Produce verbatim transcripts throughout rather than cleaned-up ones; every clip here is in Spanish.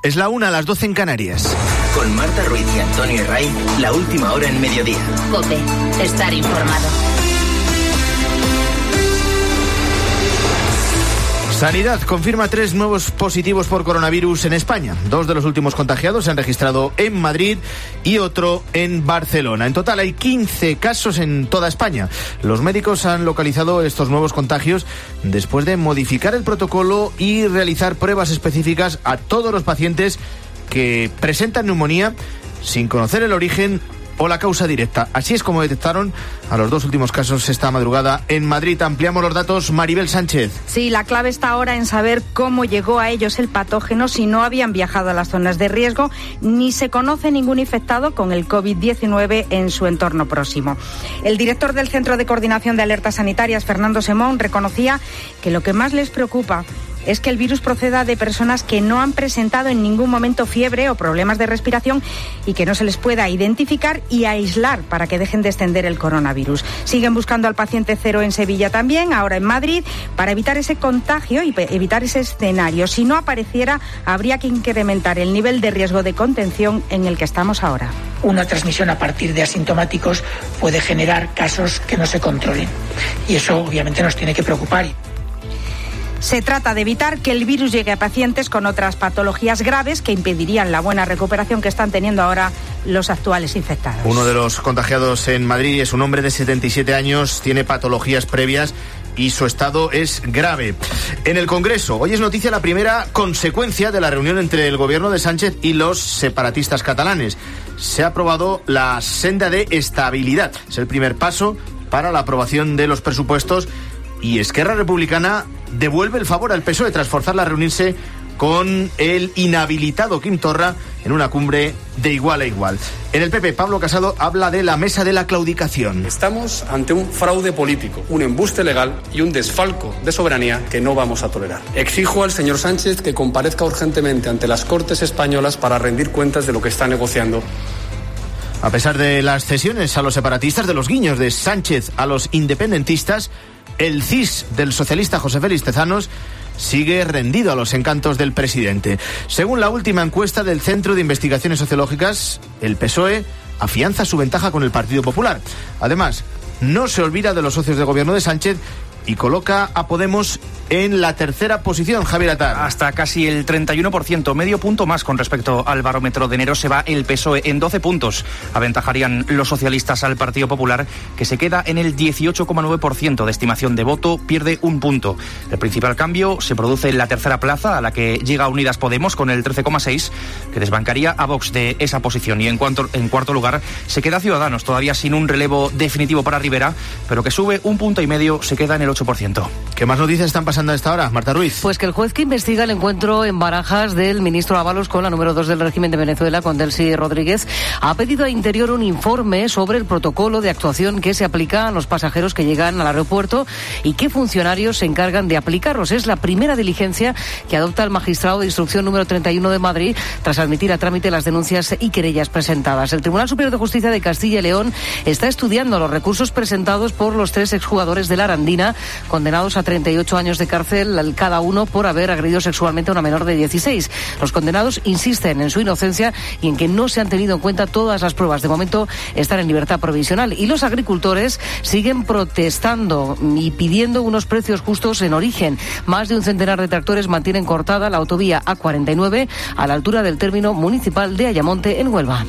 Es la una, a las doce en Canarias. Con Marta Ruiz y Antonio Herray, la última hora en mediodía. COPE, estar informado. Sanidad confirma tres nuevos positivos por coronavirus en España. Dos de los últimos contagiados se han registrado en Madrid y otro en Barcelona. En total hay quince casos en toda España. Los médicos han localizado estos nuevos contagios después de modificar el protocolo y realizar pruebas específicas a todos los pacientes que presentan neumonía sin conocer el origen o la causa directa. Así es como detectaron a los dos últimos casos esta madrugada en Madrid. Ampliamos los datos, Maribel Sánchez. Sí, la clave está ahora en saber cómo llegó a ellos el patógeno, si no habían viajado a las zonas de riesgo, ni se conoce ningún infectado con el covid diecinueve en su entorno próximo. El director del Centro de Coordinación de Alertas Sanitarias, Fernando Simón, reconocía que lo que más les preocupa es que el virus proceda de personas que no han presentado en ningún momento fiebre o problemas de respiración y que no se les pueda identificar y aislar para que dejen de extender el coronavirus. Siguen buscando al paciente cero en Sevilla también, ahora en Madrid, para evitar ese contagio y evitar ese escenario. Si no apareciera, habría que incrementar el nivel de riesgo de contención en el que estamos ahora. Una transmisión a partir de asintomáticos puede generar casos que no se controlen y eso obviamente nos tiene que preocupar. Se trata de evitar que el virus llegue a pacientes con otras patologías graves que impedirían la buena recuperación que están teniendo ahora los actuales infectados. Uno de los contagiados en Madrid es un hombre de setenta y siete años, tiene patologías previas y su estado es grave. En el Congreso, hoy es noticia la primera consecuencia de la reunión entre el gobierno de Sánchez y los separatistas catalanes. Se ha aprobado la senda de estabilidad. Es el primer paso para la aprobación de los presupuestos y Esquerra Republicana devuelve el favor al P S O E tras forzarla a reunirse con el inhabilitado Quim Torra en una cumbre de igual a igual. En el P P, Pablo Casado habla de la mesa de la claudicación. Estamos ante un fraude político, un embuste legal y un desfalco de soberanía que no vamos a tolerar. Exijo al señor Sánchez que comparezca urgentemente ante las Cortes españolas para rendir cuentas de lo que está negociando. A pesar de las cesiones a los separatistas, de los guiños de Sánchez a los independentistas, el C I S del socialista José Félix Tezanos sigue rendido a los encantos del presidente. Según la última encuesta del Centro de Investigaciones Sociológicas, el P S O E afianza su ventaja con el Partido Popular. Además, no se olvida de los socios de gobierno de Sánchez y coloca a Podemos en la tercera posición, Javier Atar. Hasta casi el treinta y uno por ciento, medio punto más con respecto al barómetro de enero, se va el P S O E en doce puntos. Aventajarían los socialistas al Partido Popular, que se queda en el dieciocho coma nueve por ciento de estimación de voto, pierde un punto. El principal cambio se produce en la tercera plaza, a la que llega Unidas Podemos con el trece coma seis, que desbancaría a Vox de esa posición. Y en, cuanto, en cuarto lugar se queda Ciudadanos, todavía sin un relevo definitivo para Rivera, pero que sube un punto y medio, se queda en el ocho por ciento. ¿Qué más noticias están pasando a esta hora, Marta Ruiz? Pues que el juez que investiga el encuentro en Barajas del ministro Ábalos con la número dos del régimen de Venezuela, con Delcy Rodríguez, ha pedido a Interior un informe sobre el protocolo de actuación que se aplica a los pasajeros que llegan al aeropuerto y qué funcionarios se encargan de aplicarlos. Es la primera diligencia que adopta el magistrado de instrucción número treinta y uno de Madrid tras admitir a trámite las denuncias y querellas presentadas. El Tribunal Superior de Justicia de Castilla y León está estudiando los recursos presentados por los tres exjugadores de la Arandina, condenados a treinta y ocho años de cárcel cada uno por haber agredido sexualmente a una menor de dieciséis. Los condenados insisten en su inocencia y en que no se han tenido en cuenta todas las pruebas. De momento están en libertad provisional y los agricultores siguen protestando y pidiendo unos precios justos en origen. Más de un centenar de tractores mantienen cortada la autovía A cuarenta y nueve a la altura del término municipal de Ayamonte, en Huelva.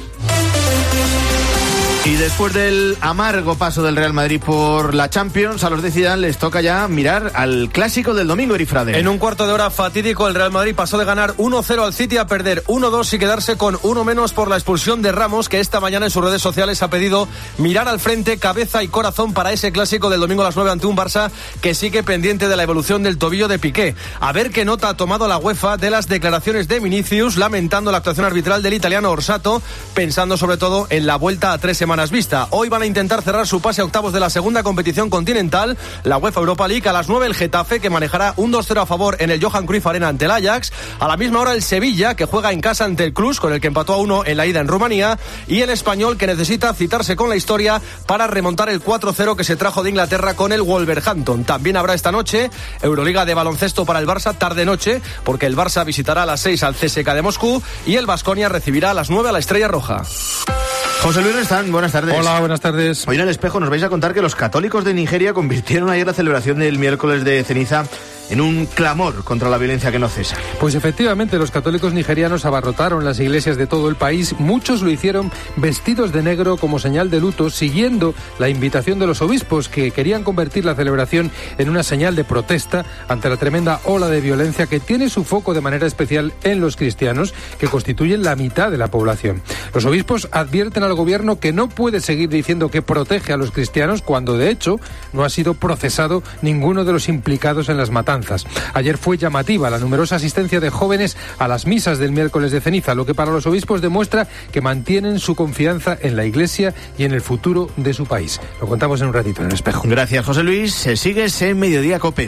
Y después del amargo paso del Real Madrid por la Champions, a los de Zidane les toca ya mirar al clásico del domingo, Erifrade. En un cuarto de hora fatídico, el Real Madrid pasó de ganar uno cero al City a perder uno dos y quedarse con uno menos por la expulsión de Ramos, que esta mañana en sus redes sociales ha pedido mirar al frente, cabeza y corazón para ese clásico del domingo a las nueve ante un Barça que sigue pendiente de la evolución del tobillo de Piqué. A ver qué nota ha tomado la UEFA de las declaraciones de Vinicius, lamentando la actuación arbitral del italiano Orsato, pensando sobre todo en la vuelta a tres semanas semanas vista. Hoy van a intentar cerrar su pase a octavos de la segunda competición continental, la UEFA Europa League. A las nueve el Getafe, que manejará un dos cero a favor en el Johan Cruyff Arena ante el Ajax. A la misma hora el Sevilla, que juega en casa ante el Cluj, con el que empató a uno en la ida en Rumanía. Y el Español, que necesita citarse con la historia para remontar el cuatro cero que se trajo de Inglaterra con el Wolverhampton. También habrá esta noche Euroliga de baloncesto para el Barça, tarde-noche, porque el Barça visitará a las seis al C S K de Moscú y el Baskonia recibirá a las nueve a la Estrella Roja. José Luis Restán, buenas tardes. Hola, buenas tardes. Hoy en El Espejo nos vais a contar que los católicos de Nigeria convirtieron ayer la celebración del miércoles de ceniza en un clamor contra la violencia que no cesa. Pues efectivamente, los católicos nigerianos abarrotaron las iglesias de todo el país. Muchos lo hicieron vestidos de negro como señal de luto, siguiendo la invitación de los obispos, que querían convertir la celebración en una señal de protesta ante la tremenda ola de violencia que tiene su foco de manera especial en los cristianos, que constituyen la mitad de la población. Los obispos advierten al gobierno que no puede seguir diciendo que protege a los cristianos cuando, de hecho, no ha sido procesado ninguno de los implicados en las matanzas. Ayer fue llamativa la numerosa asistencia de jóvenes a las misas del miércoles de ceniza, lo que para los obispos demuestra que mantienen su confianza en la Iglesia y en el futuro de su país. Lo contamos en un ratito en El Espejo. Gracias, José Luis. Sigues en Mediodía COPE.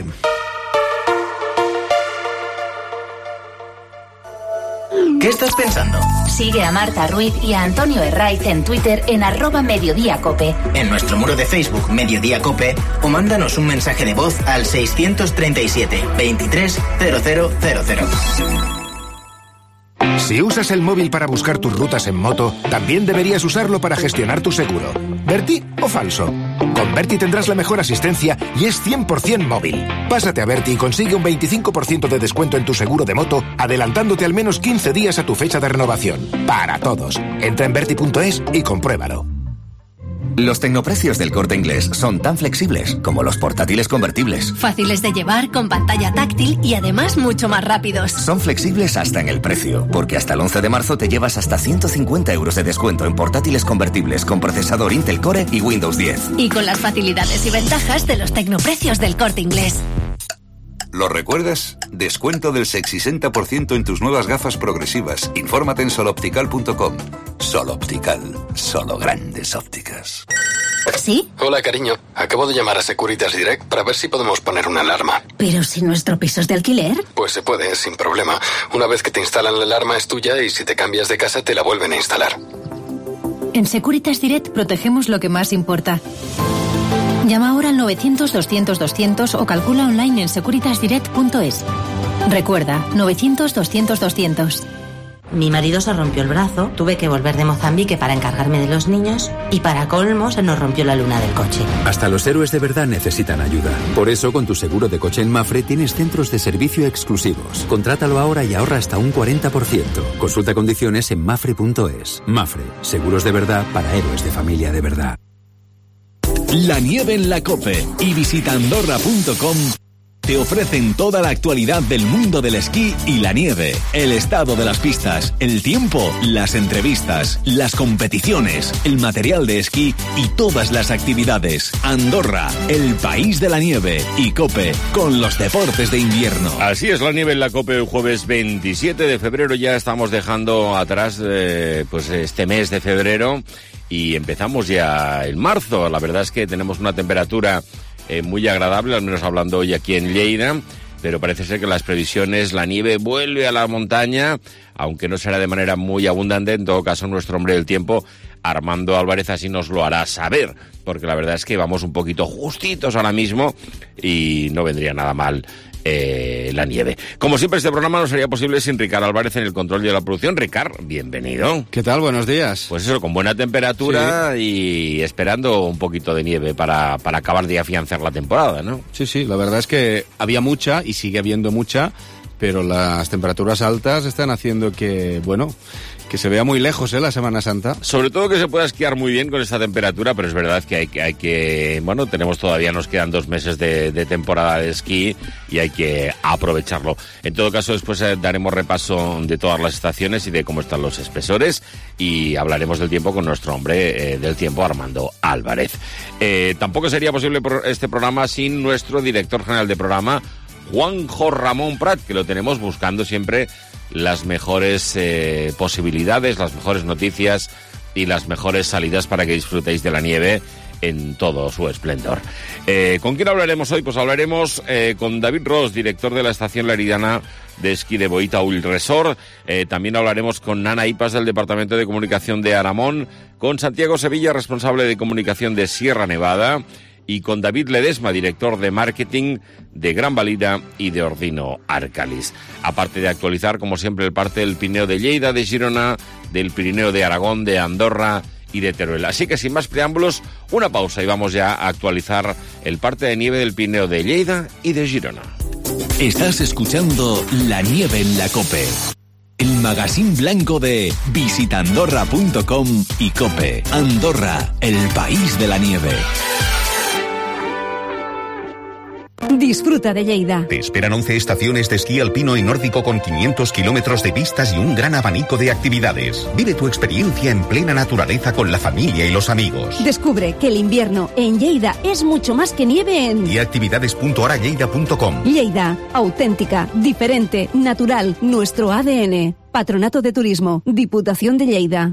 ¿Qué estás pensando? Sigue a Marta Ruiz y a Antonio Herraiz en Twitter en arroba Mediodía Cope. En nuestro muro de Facebook Mediodía Cope o mándanos un mensaje de voz al seiscientos treinta y siete, veintitrés, cero cero cero cero. Si usas el móvil para buscar tus rutas en moto, también deberías usarlo para gestionar tu seguro. ¿Berti o falso? Con Berti tendrás la mejor asistencia y es cien por ciento móvil. Pásate a Berti y consigue un veinticinco por ciento de descuento en tu seguro de moto, adelantándote al menos quince días a tu fecha de renovación. Para todos. Entra en berti punto es y compruébalo. Los tecnoprecios del Corte Inglés son tan flexibles como los portátiles convertibles. Fáciles de llevar, con pantalla táctil y además mucho más rápidos. Son flexibles hasta en el precio, porque hasta el once de marzo te llevas hasta ciento cincuenta euros de descuento en portátiles convertibles con procesador Intel Core y Windows diez. Y con las facilidades y ventajas de los tecnoprecios del Corte Inglés. ¿Lo recuerdas? Descuento del sesenta por ciento en tus nuevas gafas progresivas. Infórmate en soloptical punto com. Sol Optical. Solo grandes ópticas. ¿Sí? Hola, cariño. Acabo de llamar a Securitas Direct para ver si podemos poner una alarma. ¿Pero si nuestro piso es de alquiler? Pues se puede, sin problema. Una vez que te instalan la alarma es tuya y si te cambias de casa te la vuelven a instalar. En Securitas Direct protegemos lo que más importa. Llama ahora al novecientos, doscientos, doscientos o calcula online en securitas direct punto es. Recuerda, novecientos, doscientos, doscientos. Mi marido se rompió el brazo, tuve que volver de Mozambique para encargarme de los niños y para colmo se nos rompió la luna del coche. Hasta los héroes de verdad necesitan ayuda. Por eso con tu seguro de coche en Mafre tienes centros de servicio exclusivos. Contrátalo ahora y ahorra hasta un cuarenta por ciento. Consulta condiciones en mafre punto es. Mafre, seguros de verdad para héroes de familia de verdad. La nieve en la COPE y visita andorra punto com te ofrecen toda la actualidad del mundo del esquí y la nieve, el estado de las pistas, el tiempo, las entrevistas, las competiciones, el material de esquí y todas las actividades. Andorra, el país de la nieve, y COPE con los deportes de invierno. Así es la nieve en la COPE el jueves veintisiete de febrero. Ya estamos dejando atrás eh, pues este mes de febrero y empezamos ya el marzo. La verdad es que tenemos una temperatura Eh, muy agradable, al menos hablando hoy aquí en Lleida, pero parece ser que las previsiones, la nieve vuelve a la montaña, aunque no será de manera muy abundante. En todo caso, nuestro hombre del tiempo, Armando Álvarez, así nos lo hará saber, porque la verdad es que vamos un poquito justitos ahora mismo y no vendría nada mal eh, la nieve. Como siempre, este programa no sería posible sin Ricard Álvarez en el control de la producción. Ricard, bienvenido. ¿Qué tal? Buenos días. Pues eso, con buena temperatura, sí, y esperando un poquito de nieve para, para acabar de afianzar la temporada, ¿no? Sí, sí, la verdad es que había mucha y sigue habiendo mucha, pero las temperaturas altas están haciendo que, bueno, que se vea muy lejos, ¿eh?, la Semana Santa. Sobre todo que se pueda esquiar muy bien con esta temperatura, pero es verdad que hay que, hay que bueno, tenemos todavía, nos quedan dos meses de, de temporada de esquí y hay que aprovecharlo. En todo caso, después eh, daremos repaso de todas las estaciones y de cómo están los espesores y hablaremos del tiempo con nuestro hombre eh, del tiempo, Armando Álvarez. Eh, tampoco sería posible por este programa sin nuestro director general de programa, Juanjo Ramón Prat, que lo tenemos buscando siempre las mejores eh, posibilidades, las mejores noticias y las mejores salidas para que disfrutéis de la nieve en todo su esplendor. Eh, ¿Con quién hablaremos hoy? Pues hablaremos eh, con David Ros, director de la estación Laridana de esquí de Boitaúl Resort. Eh, también hablaremos con Nana Ipas del Departamento de Comunicación de Aramón, con Santiago Sevilla, responsable de comunicación de Sierra Nevada, y con David Ledesma, director de marketing de Gran Valira y de Ordino Arcalis. Aparte de actualizar, como siempre, el parte del Pirineo de Lleida, de Girona, del Pirineo de Aragón, de Andorra y de Teruel. Así que sin más preámbulos, una pausa y vamos ya a actualizar el parte de nieve del Pirineo de Lleida y de Girona. Estás escuchando La Nieve en la COPE, el magazín blanco de visita andorra punto com y COPE. Andorra, el país de la nieve. Disfruta de Lleida. Te esperan once estaciones de esquí alpino y nórdico con quinientos kilómetros de pistas y un gran abanico de actividades. Vive tu experiencia en plena naturaleza con la familia y los amigos. Descubre que el invierno en Lleida es mucho más que nieve en... y actividades punto ara lleida punto com. Lleida, auténtica, diferente, natural, nuestro A D N. Patronato de Turismo, Diputación de Lleida.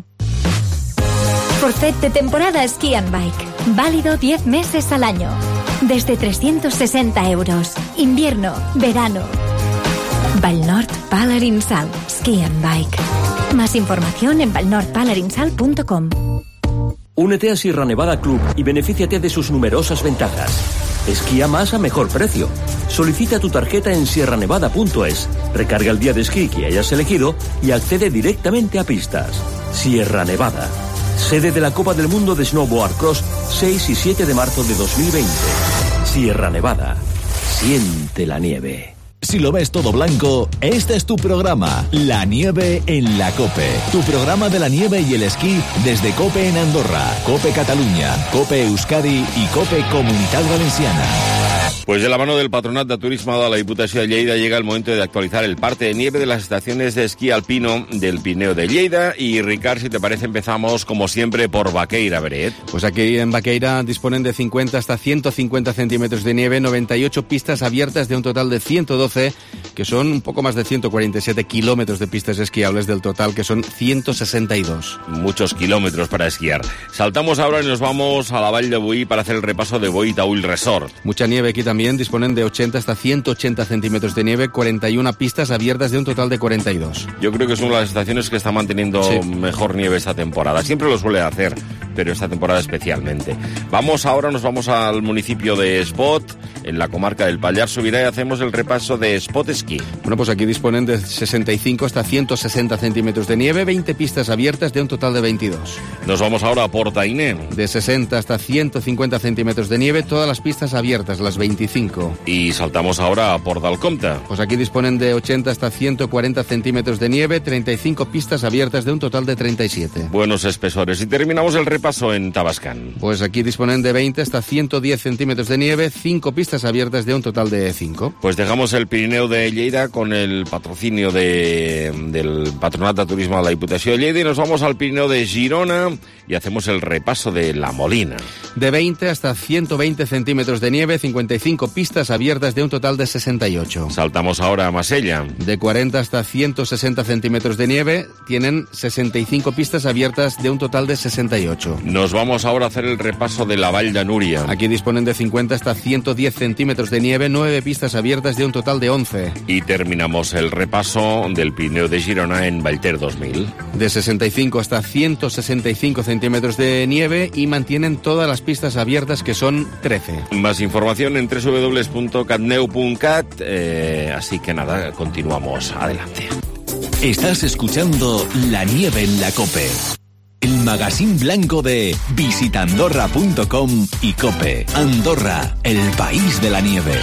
Forfait de temporada Ski and Bike. Válido diez meses al año. Desde trescientos sesenta euros. Invierno, verano. Valnord Palarinsal Ski and Bike. Más información en valnord palarinsal punto com. Únete a Sierra Nevada Club y benefíciate de sus numerosas ventajas. Esquía más a mejor precio. Solicita tu tarjeta en sierra nevada punto es, recarga el día de esquí que hayas elegido y accede directamente a pistas. Sierra Nevada, sede de la Copa del Mundo de Snowboard Cross, seis y siete de marzo de dos mil veinte. Sierra Nevada, siente la nieve. Si lo ves todo blanco, este es tu programa, La Nieve en la COPE. Tu programa de la nieve y el esquí desde COPE en Andorra, COPE Cataluña, COPE Euskadi y COPE Comunitat Valenciana. Pues de la mano del Patronat de Turismo de la Diputación de Lleida llega el momento de actualizar el parte de nieve de las estaciones de esquí alpino del Pirineo de Lleida. Y Ricard, si te parece, empezamos como siempre por Baqueira, Beret. Pues aquí en Baqueira disponen de cincuenta hasta ciento cincuenta centímetros de nieve, noventa y ocho pistas abiertas de un total de ciento doce, que son un poco más de ciento cuarenta y siete kilómetros de pistas esquiables del total, que son ciento sesenta y dos. Muchos kilómetros para esquiar. Saltamos ahora y nos vamos a la Vall de Boí para hacer el repaso de Boitaúl Resort. Mucha nieve aquí también. También disponen de ochenta hasta ciento ochenta centímetros de nieve, cuarenta y una pistas abiertas de un total de cuarenta y dos. Yo creo que es una de las estaciones que está manteniendo sí. mejor nieve esta temporada. Siempre lo suele hacer, pero esta temporada especialmente. Vamos ahora, nos vamos al municipio de Espot, en la comarca del Pallars Sobirá, y hacemos el repaso de Espot Esquí. Bueno, pues aquí disponen de sesenta y cinco hasta ciento sesenta centímetros de nieve, veinte pistas abiertas de un total de veintidós. Nos vamos ahora a Portaine. De sesenta hasta ciento cincuenta centímetros de nieve, todas las pistas abiertas, las veinticinco. Y saltamos ahora a Port d'Alcompte. Pues aquí disponen de ochenta hasta ciento cuarenta centímetros de nieve, treinta y cinco pistas abiertas de un total de treinta y siete. Buenos espesores. Y terminamos el repaso en Tabascan. Pues aquí disponen de veinte hasta ciento diez centímetros de nieve, cinco pistas abiertas de un total de cinco. Pues dejamos el Pirineo de Lleida con el patrocinio de, del Patronato de Turismo de la Diputación de Lleida, y nos vamos al Pirineo de Girona y hacemos el repaso de La Molina. De veinte hasta ciento veinte centímetros de nieve, cincuenta y cinco pistas abiertas de un total de sesenta y ocho. Saltamos ahora a Masella. De cuarenta hasta ciento sesenta centímetros de nieve, tienen sesenta y cinco pistas abiertas de un total de sesenta y ocho. Nos vamos ahora a hacer el repaso de la Vall de Núria. Aquí disponen de cincuenta hasta ciento diez centímetros de nieve, nueve pistas abiertas de un total de once. Y terminamos el repaso del Pirineo de Girona en Vallter dos mil. De sesenta y cinco hasta ciento sesenta y cinco centímetros de nieve y mantienen todas las pistas abiertas, que son trece. Más información en doble u doble u doble u punto catneu punto cat, eh, así que nada, continuamos adelante. Estás escuchando La Nieve en la COPE, el magazín blanco de visita andorra punto com y COPE. Andorra, el país de la nieve.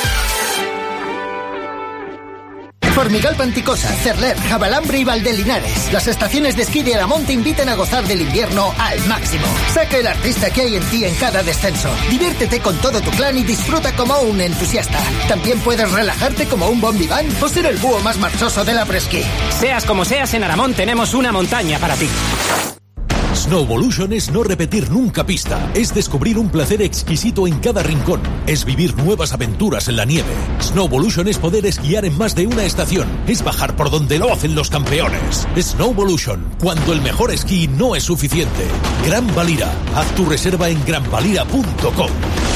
Formigal Panticosa, Cerler, Jabalambre y Valdelinares. Las estaciones de esquí de Aramón te invitan a gozar del invierno al máximo. Saca el artista que hay en ti en cada descenso. Diviértete con todo tu clan y disfruta como un entusiasta. También puedes relajarte como un bon vivant o ser el búho más marchoso de la presquí. Seas como seas, en Aramón tenemos una montaña para ti. Snowvolution es no repetir nunca pista, es descubrir un placer exquisito en cada rincón, es vivir nuevas aventuras en la nieve. Snowvolution es poder esquiar en más de una estación, es bajar por donde lo hacen los campeones. Snowvolution, cuando el mejor esquí no es suficiente. Gran Valira, haz tu reserva en gran valira punto com.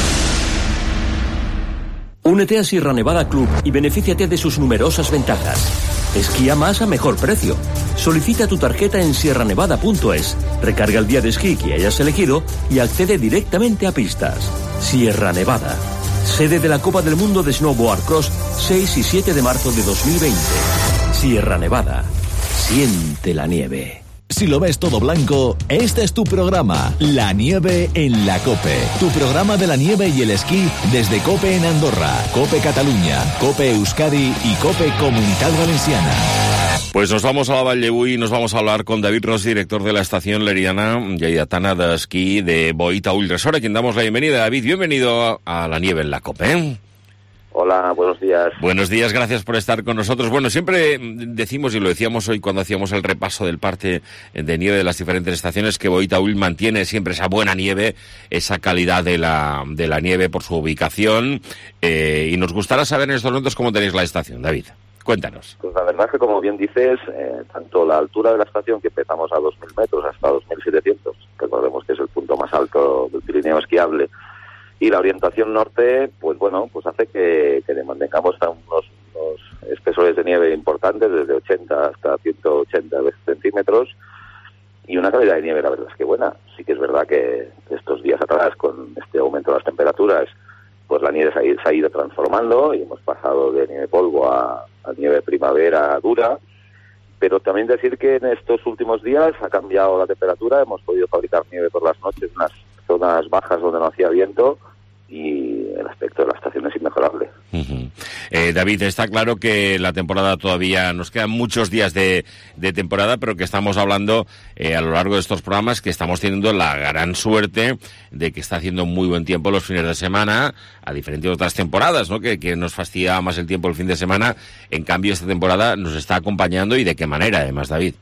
Únete a Sierra Nevada Club y benefíciate de sus numerosas ventajas. Esquía más a mejor precio. Solicita tu tarjeta en sierra nevada punto es, recarga el día de esquí que hayas elegido y accede directamente a pistas. Sierra Nevada, sede de la Copa del Mundo de Snowboard Cross, seis y siete de marzo de dos mil veinte. Sierra Nevada, siente la nieve. Si lo ves todo blanco, este es tu programa, La Nieve en la COPE. Tu programa de la nieve y el esquí desde COPE en Andorra, COPE Cataluña, COPE Euskadi y COPE Comunitat Valenciana. Pues nos vamos a la Vallebuy y nos vamos a hablar con David Ros, director de la estación leriana lleidatana de esquí de Boí-Taüll Resort, a quien damos la bienvenida. David, bienvenido a La Nieve en la COPE. Hola, buenos días. Buenos días, gracias por estar con nosotros. Bueno, siempre decimos, y lo decíamos hoy cuando hacíamos el repaso del parte de nieve de las diferentes estaciones, que Boí-Taüll mantiene siempre esa buena nieve, esa calidad de la de la nieve por su ubicación. Eh, y nos gustará saber en estos momentos cómo tenéis la estación, David. Cuéntanos. Pues la verdad es que, como bien dices, eh, tanto la altura de la estación, que empezamos a dos mil metros hasta dos mil setecientos, recordemos que es el punto más alto del Pirineo esquiable, y la orientación norte, pues bueno, pues hace que, que mantengamos unos, unos espesores de nieve importantes, desde ochenta hasta ciento ochenta centímetros, y una calidad de nieve, la verdad es que buena. Sí que es verdad que estos días atrás, con este aumento de las temperaturas, pues la nieve se ha, ido, se ha ido transformando y hemos pasado de nieve polvo a, a nieve primavera dura, pero también decir que en estos últimos días ha cambiado la temperatura, hemos podido fabricar nieve por las noches en las zonas bajas donde no hacía viento, y el aspecto de la estación es inmejorable. Uh-huh. Eh, David, está claro que la temporada todavía, nos quedan muchos días de, de temporada, pero que estamos hablando eh, a lo largo de estos programas que estamos teniendo la gran suerte de que está haciendo muy buen tiempo los fines de semana, a diferentes de otras temporadas, ¿no? Que, que nos fastidia más el tiempo el fin de semana. En cambio, esta temporada nos está acompañando, y de qué manera, además, David.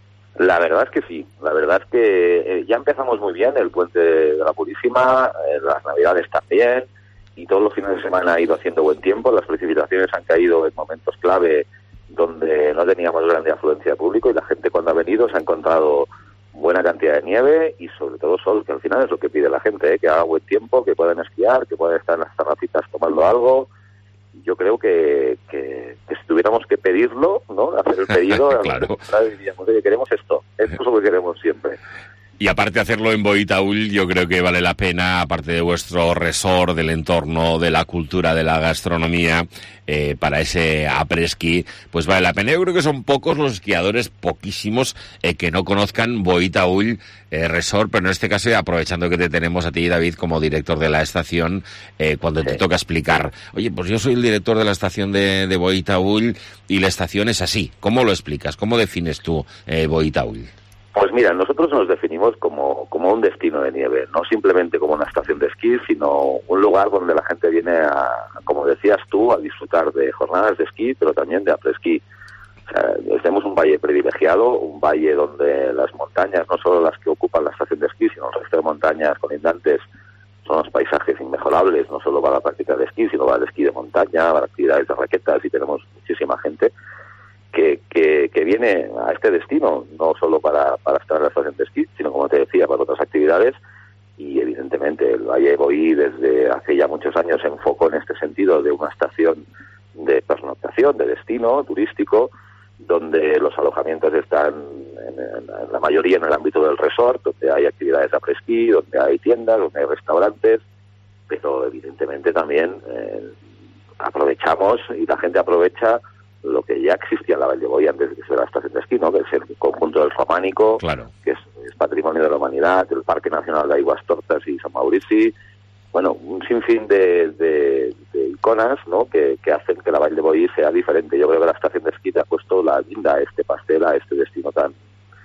La verdad es que sí, la verdad es que eh, ya empezamos muy bien el Puente de la Purísima, eh, las Navidades también, y todos los fines de semana ha ido haciendo buen tiempo. Las precipitaciones han caído en momentos clave donde no teníamos grande afluencia de público, y la gente, cuando ha venido, se ha encontrado buena cantidad de nieve y sobre todo sol, que al final es lo que pide la gente, ¿eh? Que haga buen tiempo, que puedan esquiar, que puedan estar en las terracitas tomando algo. Yo creo que, que, que si tuviéramos que pedirlo, ¿no? Hacer el pedido, claro, diríamos, oye, queremos esto, esto es lo que queremos siempre. Y aparte de hacerlo en Boí-Taüll, yo creo que vale la pena, aparte de vuestro resort, del entorno, de la cultura, de la gastronomía, eh, para ese après-ski, pues vale la pena. Yo creo que son pocos los esquiadores, poquísimos, eh, que no conozcan Boí-Taüll eh, Resort, pero en este caso, aprovechando que te tenemos a ti, David, como director de la estación, eh, cuando sí. te toca explicar, oye, pues yo soy el director de la estación de, de Boí-Taüll y la estación es así. ¿Cómo lo explicas? ¿Cómo defines tú eh, Boí-Taüll? Pues mira, nosotros nos definimos como, como un destino de nieve, no simplemente como una estación de esquí, sino un lugar donde la gente viene a, como decías tú, a disfrutar de jornadas de esquí, pero también de après-ski. O sea, tenemos un valle privilegiado, un valle donde las montañas, no solo las que ocupan la estación de esquí, sino el resto de montañas colindantes, son los paisajes inmejorables, no solo para la práctica de esquí, sino para el esquí de montaña, para actividades de raquetas, y tenemos muchísima gente Que, que, que viene a este destino, no solo para, para estar en la estación de esquí, sino, como te decía, para otras actividades. Y evidentemente el Valle de Boí desde hace ya muchos años se enfocó en este sentido de una estación de pernoctación, de destino turístico, donde los alojamientos están en, en, en la mayoría en el ámbito del resort, donde hay actividades de après-ski, donde hay tiendas, donde hay restaurantes, pero evidentemente también eh, aprovechamos, y la gente aprovecha lo que ya existía en la Valle de Boí antes de que se la estación de esquí, ¿no? Que es el conjunto del Románico, claro, que es, es patrimonio de la humanidad, el Parque Nacional de Aigües Tortes y San Maurici, bueno, un sinfín de, de, de iconas, ¿no? Que, que hacen que la Valle de Boí sea diferente. Yo creo que la estación de esquí te ha puesto la guinda a este pastel, a este destino tan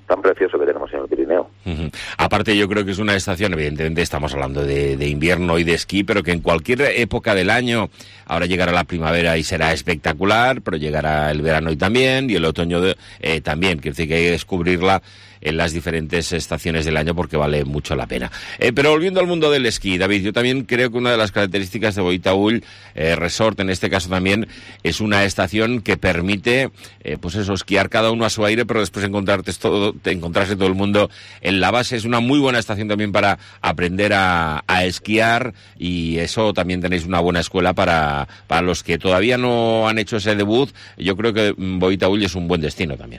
tan precioso que tenemos en el Pirineo. Uh-huh. Aparte, yo creo que es una estación, evidentemente estamos hablando de, de invierno y de esquí, pero que en cualquier época del año, ahora llegará la primavera y será espectacular, pero llegará el verano y también, y el otoño de, eh, también, quiere decir que hay que descubrirla en las diferentes estaciones del año porque vale mucho la pena. Eh, pero volviendo al mundo del esquí, David, yo también creo que una de las características de Boitaúl eh, Resort, en este caso también, es una estación que permite, eh, pues eso, esquiar cada uno a su aire, pero después encontrarte todo, encontrarse todo el mundo en la base. Es una muy buena estación también para aprender a, a esquiar, y eso también tenéis una buena escuela para, para los que todavía no han hecho ese debut. Yo creo que Boitaúl es un buen destino también.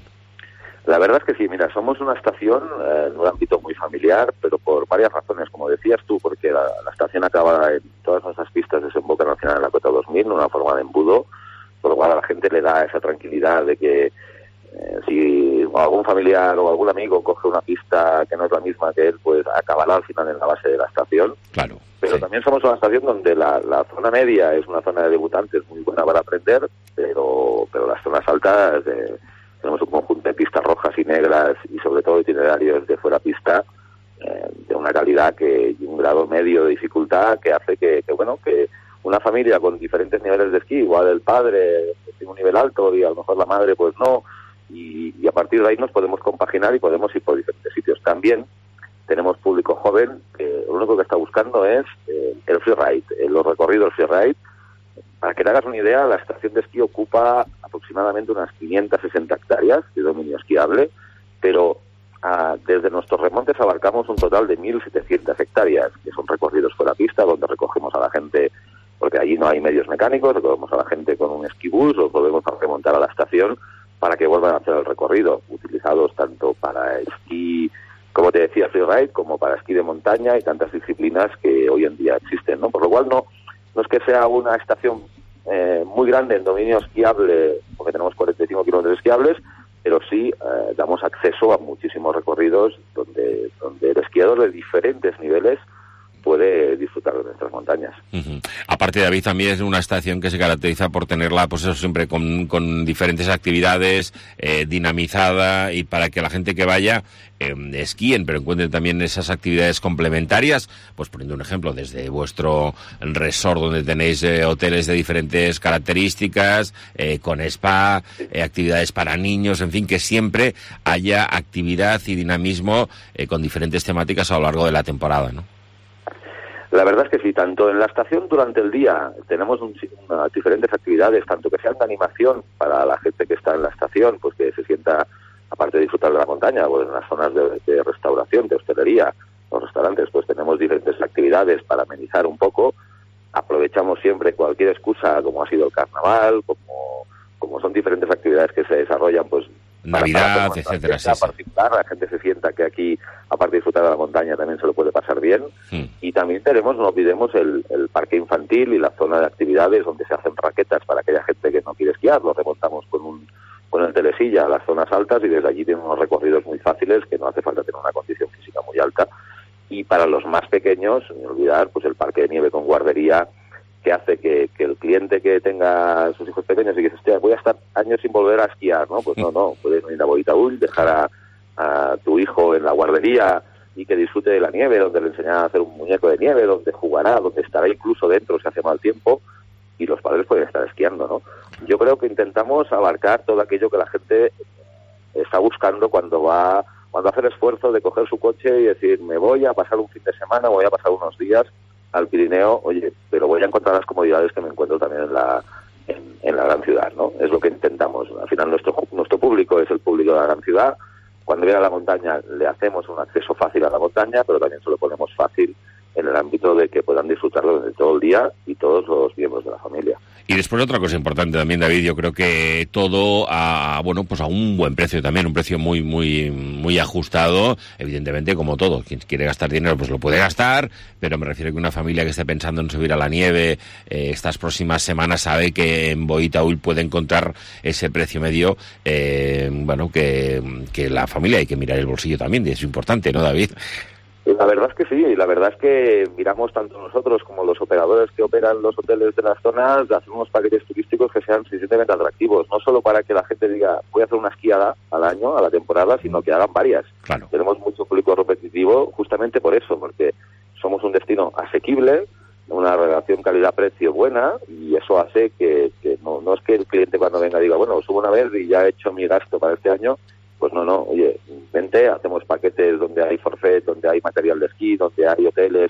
La verdad es que sí, mira, somos una estación eh, en un ámbito muy familiar, pero por varias razones, como decías tú, porque la, la estación acaba en todas nuestras pistas, desembocan al final en la Cota dos mil, en una forma de embudo, por lo cual a la gente le da esa tranquilidad de que eh, si algún familiar o algún amigo coge una pista que no es la misma que él, pues acabará al final en la base de la estación. Claro. Pero sí. También somos una estación donde la, la zona media es una zona de debutantes muy buena para aprender, pero, pero las zonas altas... de tenemos un conjunto de pistas rojas y negras y sobre todo itinerarios de fuera pista eh, de una calidad que y un grado medio de dificultad que hace que, que bueno que una familia con diferentes niveles de esquí, igual el padre tiene un nivel alto y a lo mejor la madre pues no, y, y a partir de ahí nos podemos compaginar y podemos ir por diferentes sitios. También tenemos público joven que lo único que está buscando es eh, el freeride, eh, los recorridos freeride. Para que te hagas una idea, la estación de esquí ocupa aproximadamente unas quinientas sesenta hectáreas de dominio esquiable, pero ah, desde nuestros remontes abarcamos un total de mil setecientas hectáreas, que son recorridos fuera pista, donde recogemos a la gente, porque allí no hay medios mecánicos, recogemos a la gente con un esquibús o volvemos a remontar a la estación para que vuelvan a hacer el recorrido, utilizados tanto para esquí, como te decía, freeride, como para esquí de montaña y tantas disciplinas que hoy en día existen, ¿no? Por lo cual no... No es que sea una estación eh, muy grande en dominio esquiable, porque tenemos cuarenta y cinco kilómetros esquiables, pero sí eh, damos acceso a muchísimos recorridos donde, donde el esquiador de diferentes niveles puede disfrutar de nuestras montañas. Uh-huh. Aparte, David, también es una estación que se caracteriza por tenerla, pues eso, siempre con, con diferentes actividades, eh, dinamizada, y para que la gente que vaya eh, esquíen, pero encuentren también esas actividades complementarias, pues poniendo un ejemplo, desde vuestro resort, donde tenéis eh, hoteles de diferentes características, eh, con spa, eh, actividades para niños, en fin, que siempre haya actividad y dinamismo eh, con diferentes temáticas a lo largo de la temporada, ¿no? La verdad es que sí, tanto en la estación durante el día tenemos un, unas diferentes actividades, tanto que sean de animación para la gente que está en la estación, pues que se sienta, aparte de disfrutar de la montaña, pues en las zonas de, de restauración, de hostelería, los restaurantes, pues tenemos diferentes actividades para amenizar un poco. Aprovechamos siempre cualquier excusa, como ha sido el carnaval, como, como son diferentes actividades que se desarrollan, pues Navidad, etcétera, sí, particular, la gente se sienta que aquí, aparte de disfrutar de la montaña, también se lo puede pasar bien. Sí. Y también tenemos, no olvidemos, el, el parque infantil y la zona de actividades donde se hacen raquetas para aquella gente que no quiere esquiar. Lo remontamos con un con el telesilla a las zonas altas y desde allí tienen unos recorridos muy fáciles que no hace falta tener una condición física muy alta. Y para los más pequeños, sin olvidar, pues el parque de nieve con guardería, que hace que, que el cliente que tenga sus hijos pequeños y que dice, hostia, voy a estar años sin volver a esquiar, ¿no? Pues no, no, puedes venir a Boitaúl, dejar a, a tu hijo en la guardería y que disfrute de la nieve, donde le enseñarán a hacer un muñeco de nieve, donde jugará, donde estará incluso dentro si hace mal tiempo, y los padres pueden estar esquiando, ¿no? Yo creo que intentamos abarcar todo aquello que la gente está buscando cuando va, cuando hace el esfuerzo de coger su coche y decir, me voy a pasar un fin de semana, voy a pasar unos días al Pirineo, oye, pero voy a encontrar las comodidades que me encuentro también en la en, en la gran ciudad, ¿no? Es lo que intentamos. Al final nuestro nuestro público es el público de la gran ciudad. Cuando viene a la montaña le hacemos un acceso fácil a la montaña, pero también se lo ponemos fácil en el ámbito de que puedan disfrutarlo durante todo el día y todos los miembros de la familia. Y después otra cosa importante también, David, yo creo que todo a, bueno, pues a un buen precio también, un precio muy, muy, muy ajustado, evidentemente como todo. Quien quiere gastar dinero pues lo puede gastar, pero me refiero que una familia que esté pensando en subir a la nieve eh, estas próximas semanas sabe que en Boitaúl puede encontrar ese precio medio, eh, bueno, que, que la familia hay que mirar el bolsillo también, y es importante, ¿no, David? La verdad es que sí, y la verdad es que miramos tanto nosotros como los operadores que operan los hoteles de las zonas de hacer unos paquetes turísticos que sean suficientemente atractivos, no solo para que la gente diga voy a hacer una esquiada al año, a la temporada, sino que hagan varias. Claro. Tenemos mucho público repetitivo justamente por eso, porque somos un destino asequible, una relación calidad-precio buena, y eso hace que, que no, no es que el cliente cuando venga diga, bueno, subo una vez y ya he hecho mi gasto para este año. Pues no, no, oye, vente, hacemos paquetes donde hay forfait, donde hay material de esquí, donde hay hoteles,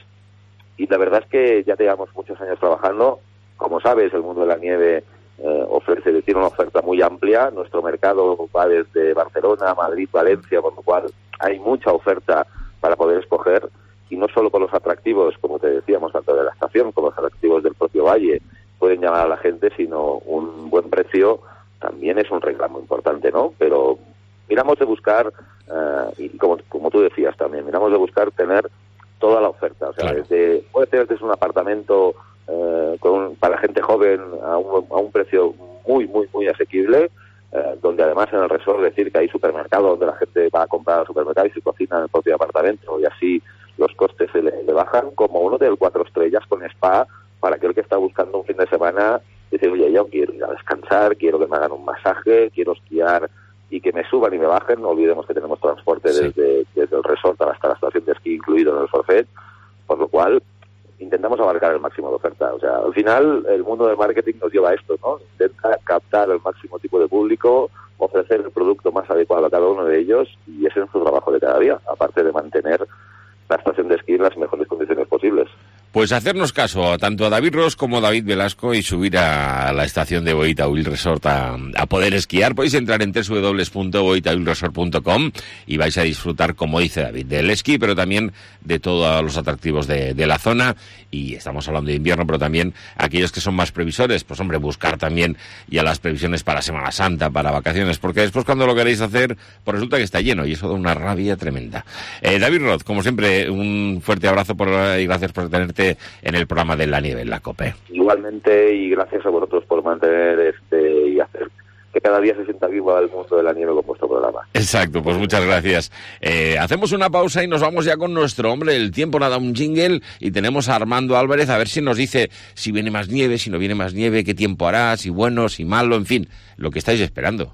y la verdad es que ya llevamos muchos años trabajando. Como sabes, el mundo de la nieve eh, ofrece, tiene una oferta muy amplia. Nuestro mercado va desde Barcelona, Madrid, Valencia, con lo cual hay mucha oferta para poder escoger, y no solo con los atractivos, como te decíamos, tanto de la estación como los atractivos del propio valle pueden llamar a la gente, sino un buen precio también es un reclamo importante, ¿no? Pero miramos de buscar, uh, y como, como tú decías también, miramos de buscar tener toda la oferta. O sea, claro. desde, puede ser desde un apartamento uh, con un, para gente joven a un, a un precio muy, muy, muy asequible, uh, donde además en el resort decir que hay supermercado donde la gente va a comprar al supermercado y se cocina en el propio apartamento, y así los costes se le, le bajan, como un hotel cuatro estrellas con spa para aquel que está buscando un fin de semana, decir, oye, yo quiero ir a descansar, quiero que me hagan un masaje, quiero esquiar y que me suban y me bajen. No olvidemos que tenemos transporte sí. desde, desde el resort hasta la estación de esquí incluido en el forfait, por lo cual intentamos abarcar el máximo de oferta. O sea, al final el mundo del marketing nos lleva a esto, ¿no? Intenta captar el máximo tipo de público, ofrecer el producto más adecuado a cada uno de ellos, y ese es nuestro trabajo de cada día, aparte de mantener la estación de esquí en las mejores condiciones posibles. Pues hacernos caso tanto a David Ros como a David Velasco y subir a la estación de Boitaúl Resort a, a poder esquiar. Podéis entrar en doble u doble u doble u punto boitaúl resort punto com y vais a disfrutar, como dice David, del esquí, pero también de todos los atractivos de, de la zona. Y estamos hablando de invierno, pero también aquellos que son más previsores, pues hombre, buscar también ya las previsiones para Semana Santa, para vacaciones, porque después cuando lo queréis hacer, pues resulta que está lleno, y eso da una rabia tremenda. Eh, David Roth, como siempre, un fuerte abrazo por, y gracias por tenerte en el programa de La Nieve en la COPE. Igualmente, y gracias a vosotros por mantener este y hacer que cada día se sienta vivo el mundo de la nieve con vuestro programa. Exacto, pues muchas gracias. Eh, hacemos una pausa y nos vamos ya con nuestro hombre del tiempo, nada, un jingle, y tenemos a Armando Álvarez a ver si nos dice si viene más nieve, si no viene más nieve, qué tiempo hará, si bueno, si malo, en fin, lo que estáis esperando.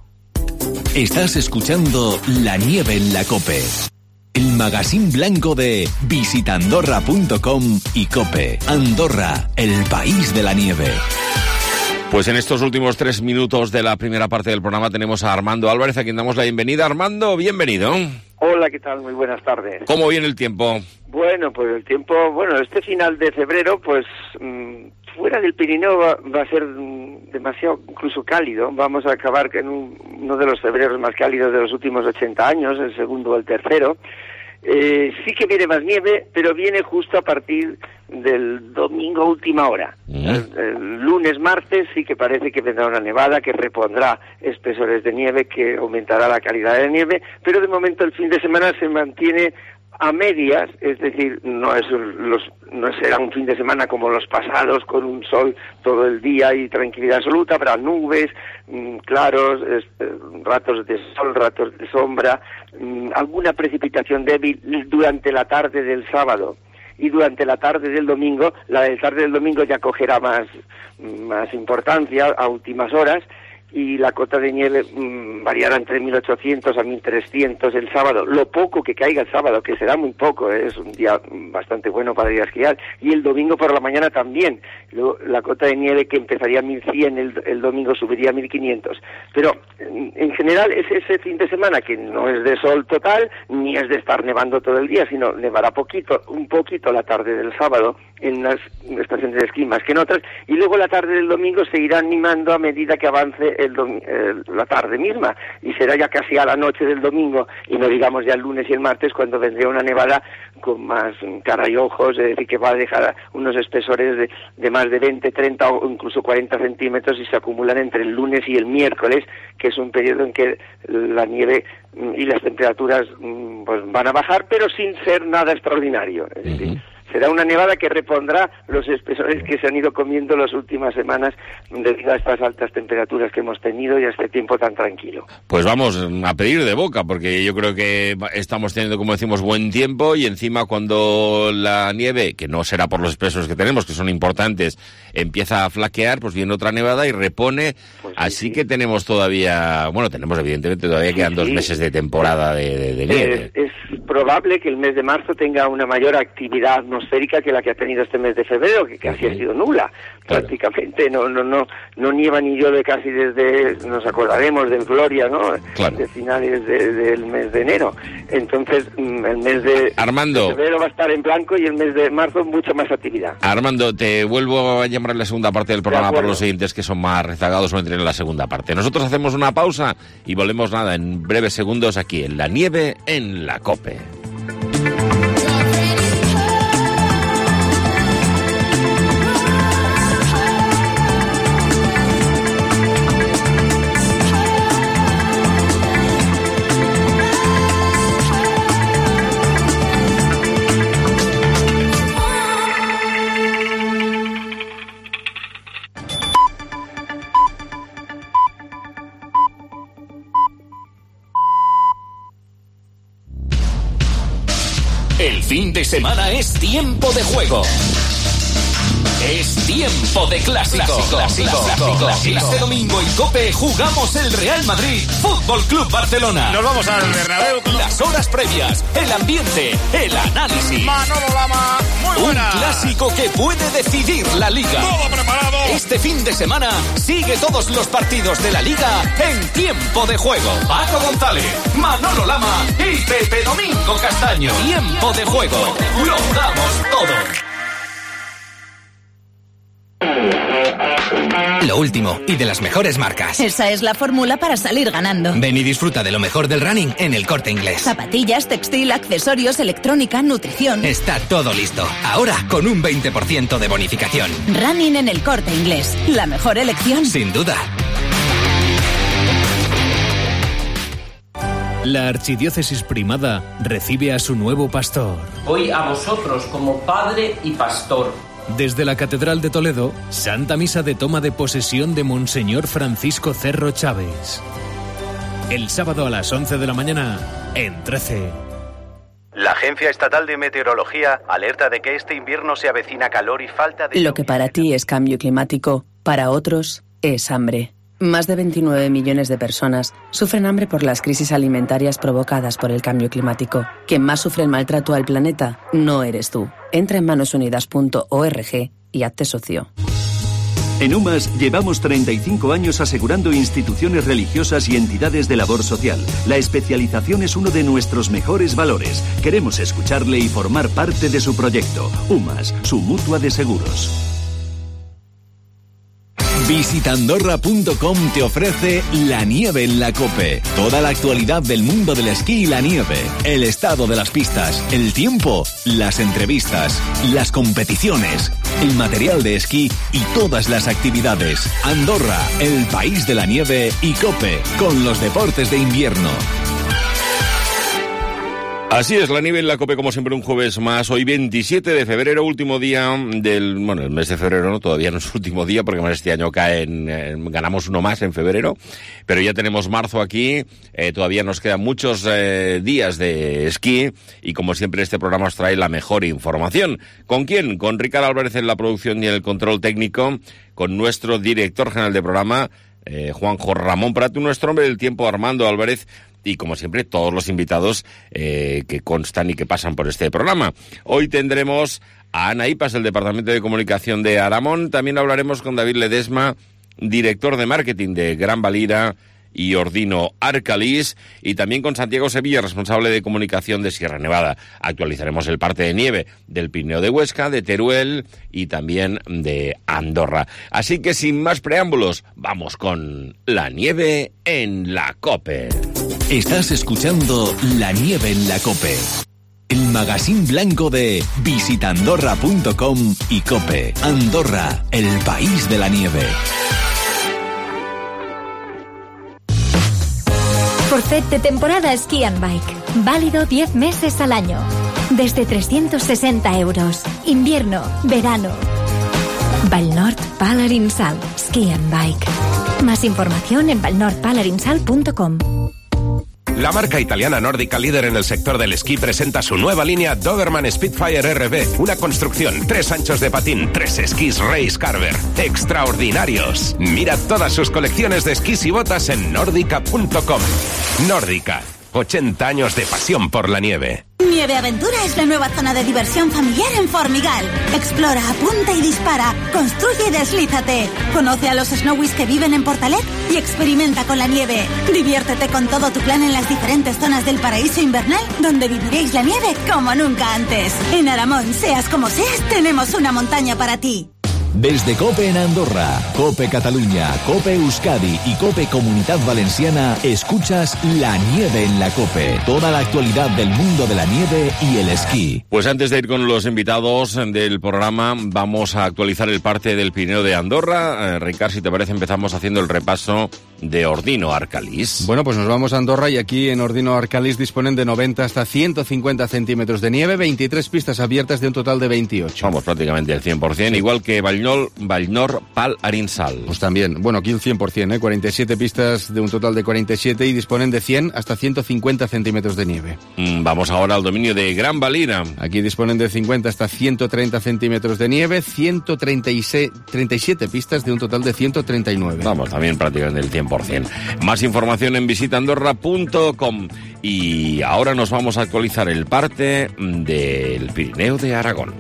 Estás escuchando La Nieve en la COPE, el magazín blanco de visita andorra punto com y COPE. Andorra, el país de la nieve. Pues en estos últimos tres minutos de la primera parte del programa tenemos a Armando Álvarez, a quien damos la bienvenida. Armando, bienvenido. Hola, ¿qué tal? Muy buenas tardes. ¿Cómo viene el tiempo? Bueno, pues el tiempo, bueno, este final de febrero, pues mmm, fuera del Pirineo va, va a ser mmm, demasiado incluso cálido. Vamos a acabar en un, uno de los febreros más cálidos de los últimos ochenta años, el segundo o el tercero. Eh, sí que viene más nieve, pero viene justo a partir del domingo última hora. Mm. El, el lunes, martes sí que parece que vendrá una nevada que repondrá espesores de nieve, que aumentará la calidad de la nieve, pero de momento el fin de semana se mantiene a medias, es decir, no es los, no será un fin de semana como los pasados con un sol todo el día y tranquilidad absoluta, habrá nubes, mmm, claros, este, ratos de sol, ratos de sombra, mmm, alguna precipitación débil durante la tarde del sábado. Y durante la tarde del domingo, la del tarde del domingo ya cogerá más, más importancia a últimas horas, y la cota de nieve mmm, variará entre mil ochocientos a mil trescientos el sábado. Lo poco que caiga el sábado, que será muy poco, ¿eh? Es un día bastante bueno para ir a esquiar, y el domingo por la mañana también. Luego, la cota de nieve, que empezaría a mil cien, el, el domingo subiría a mil quinientos. Pero en, en general es ese fin de semana que no es de sol total, ni es de estar nevando todo el día, sino nevará poquito, un poquito la tarde del sábado en las estaciones de esquí más que en otras, y luego la tarde del domingo se irá animando a medida que avance el dom- el, la tarde misma, y será ya casi a la noche del domingo, y no digamos ya el lunes y el martes, cuando vendría una nevada con más cara y ojos, es decir, que va a dejar unos espesores de, de más de veinte, treinta o incluso cuarenta centímetros, y se acumulan entre el lunes y el miércoles, que es un periodo en que la nieve y las temperaturas pues van a bajar, pero sin ser nada extraordinario. Es decir, será una nevada que repondrá los espesores que se han ido comiendo las últimas semanas debido a estas altas temperaturas que hemos tenido y a este tiempo tan tranquilo. Pues vamos a pedir de boca, porque yo creo que estamos teniendo, como decimos, buen tiempo, y encima cuando la nieve, que no será por los espesores que tenemos, que son importantes, empieza a flaquear, pues viene otra nevada y repone. Pues sí, así sí. que tenemos todavía, bueno, tenemos evidentemente todavía sí, quedan dos sí. meses de temporada de, de, de nieve. Es, es probable que el mes de marzo tenga una mayor actividad atmosférica que la que ha tenido este mes de febrero, que casi uh-huh. ha sido nula. Claro. Prácticamente no no no no nieva ni llueve casi desde, nos acordaremos del Gloria, ¿no? Claro. De finales de, del mes de enero. Entonces, el mes de, Armando, de febrero va a estar en blanco y el mes de marzo mucha más actividad. Armando, te vuelvo a llamar en la segunda parte del programa para los oyentes que son más rezagados o entren en la segunda parte. Nosotros hacemos una pausa y volvemos nada en breves segundos aquí en La Nieve en la COPE. El fin de semana es tiempo de juego. Es tiempo de clásico. Clásico, clásico, clásico, clásico. Este domingo en COPE jugamos el Real Madrid Fútbol Club Barcelona. Nos vamos al Bernabéu. Las horas previas, el ambiente, el análisis. Manolo Lama, muy buena. Un clásico que puede decidir la Liga. Todo preparado. Este fin de semana sigue todos los partidos de la Liga en tiempo de juego. Paco González, Manolo Lama y Pepe Domingo Castaño. Tiempo de juego. Lo damos todo. Lo último y de las mejores marcas. Esa es la fórmula para salir ganando. Ven y disfruta de lo mejor del running en El Corte Inglés. Zapatillas, textil, accesorios, electrónica, nutrición. Está todo listo. Ahora con un veinte por ciento de bonificación. Running en El Corte Inglés. La mejor elección. Sin duda. La Archidiócesis Primada recibe a su nuevo pastor. Hoy a vosotros como padre y pastor. Desde la Catedral de Toledo, Santa Misa de toma de posesión de Monseñor Francisco Cerro Chávez. El sábado a las once de la mañana, en trece. La Agencia Estatal de Meteorología alerta de que este invierno se avecina calor y falta de... Lo que para ti es cambio climático, para otros es hambre. Más de veintinueve millones de personas sufren hambre por las crisis alimentarias provocadas por el cambio climático. Quien más sufre el maltrato al planeta no eres tú. Entra en manos unidas punto org y hazte socio. En UMAS llevamos treinta y cinco años asegurando instituciones religiosas y entidades de labor social. La especialización es uno de nuestros mejores valores. Queremos escucharle y formar parte de su proyecto. UMAS, su mutua de seguros. Visita Andorra punto com te ofrece La Nieve en la COPE. Toda la actualidad del mundo del esquí y la nieve. El estado de las pistas, el tiempo, las entrevistas, las competiciones, el material de esquí y todas las actividades. Andorra, el país de la nieve, y COPE, con los deportes de invierno. Así es, La Nieve en la COPE, como siempre, un jueves más. Hoy veintisiete de febrero, último día del... Bueno, el mes de febrero no, todavía no es último día, porque más este año caen... Eh, ganamos uno más en febrero, pero ya tenemos marzo aquí, eh, todavía nos quedan muchos eh, días de esquí, y como siempre este programa os trae la mejor información. ¿Con quién? Con Ricardo Álvarez en la producción y el control técnico, con nuestro director general de programa, eh, Juanjo Ramón Prat, nuestro hombre del tiempo, Armando Álvarez, y como siempre todos los invitados eh, que constan y que pasan por este programa. Hoy tendremos a Ana Ipas, del Departamento de Comunicación de Aramón. También hablaremos con David Ledesma, director de marketing de Gran Valira y Ordino Arcalís, y también con Santiago Sevilla, responsable de comunicación de Sierra Nevada. Actualizaremos el parte de nieve del Pirineo de Huesca, de Teruel y también de Andorra. Así que sin más preámbulos, vamos con La Nieve en la COPE. Estás escuchando La Nieve en la COPE, el magazín blanco de Visita Andorra punto com y COPE. Andorra, el país de la nieve. Forfait de temporada Ski and Bike. Válido diez meses al año. desde trescientos sesenta euros. Invierno, verano. Valnord Palarinsal Ski and Bike. Más información en valnord palarinsal punto com. La marca italiana nórdica líder en el sector del esquí presenta su nueva línea Doberman Spitfire R B. Una construcción, tres anchos de patín, tres esquís Race Carver. ¡Extraordinarios! Mira todas sus colecciones de esquís y botas en nórdica punto com. Nórdica, ochenta años de pasión por la nieve. Nieve Aventura es la nueva zona de diversión familiar en Formigal. Explora, apunta y dispara, construye y deslízate. Conoce a los Snowies que viven en Portalet y experimenta con la nieve. Diviértete con todo tu plan en las diferentes zonas del paraíso invernal, donde viviréis la nieve como nunca antes. En Aramón, seas como seas, tenemos una montaña para ti. Desde COPE en Andorra, COPE Cataluña, COPE Euskadi y COPE Comunidad Valenciana, escuchas La Nieve en la COPE. Toda la actualidad del mundo de la nieve y el esquí. Pues antes de ir con los invitados del programa, vamos a actualizar el parte del Pirineo de Andorra. Eh, Ricard, si te parece, empezamos haciendo el repaso de Ordino Arcalís. Bueno, pues nos vamos a Andorra y aquí en Ordino Arcalís disponen de noventa hasta ciento cincuenta centímetros de nieve, veintitrés pistas abiertas de un total de veintiocho. Vamos, prácticamente el cien por ciento, sí. Igual que Valnol, Valnor Pal Arinsal. Pues también, bueno, aquí el cien por ciento, ¿eh? cuarenta y siete pistas de un total de cuarenta y siete y disponen de cien hasta ciento cincuenta centímetros de nieve. Mm, vamos ahora al dominio de Gran Valira. Aquí disponen de cincuenta hasta ciento treinta centímetros de nieve, ciento treinta y siete pistas de un total de ciento treinta y nueve. Vamos, también prácticamente el cien por ciento. Más información en visita andorra punto com. Y ahora nos vamos a actualizar el parte del Pirineo de Aragón.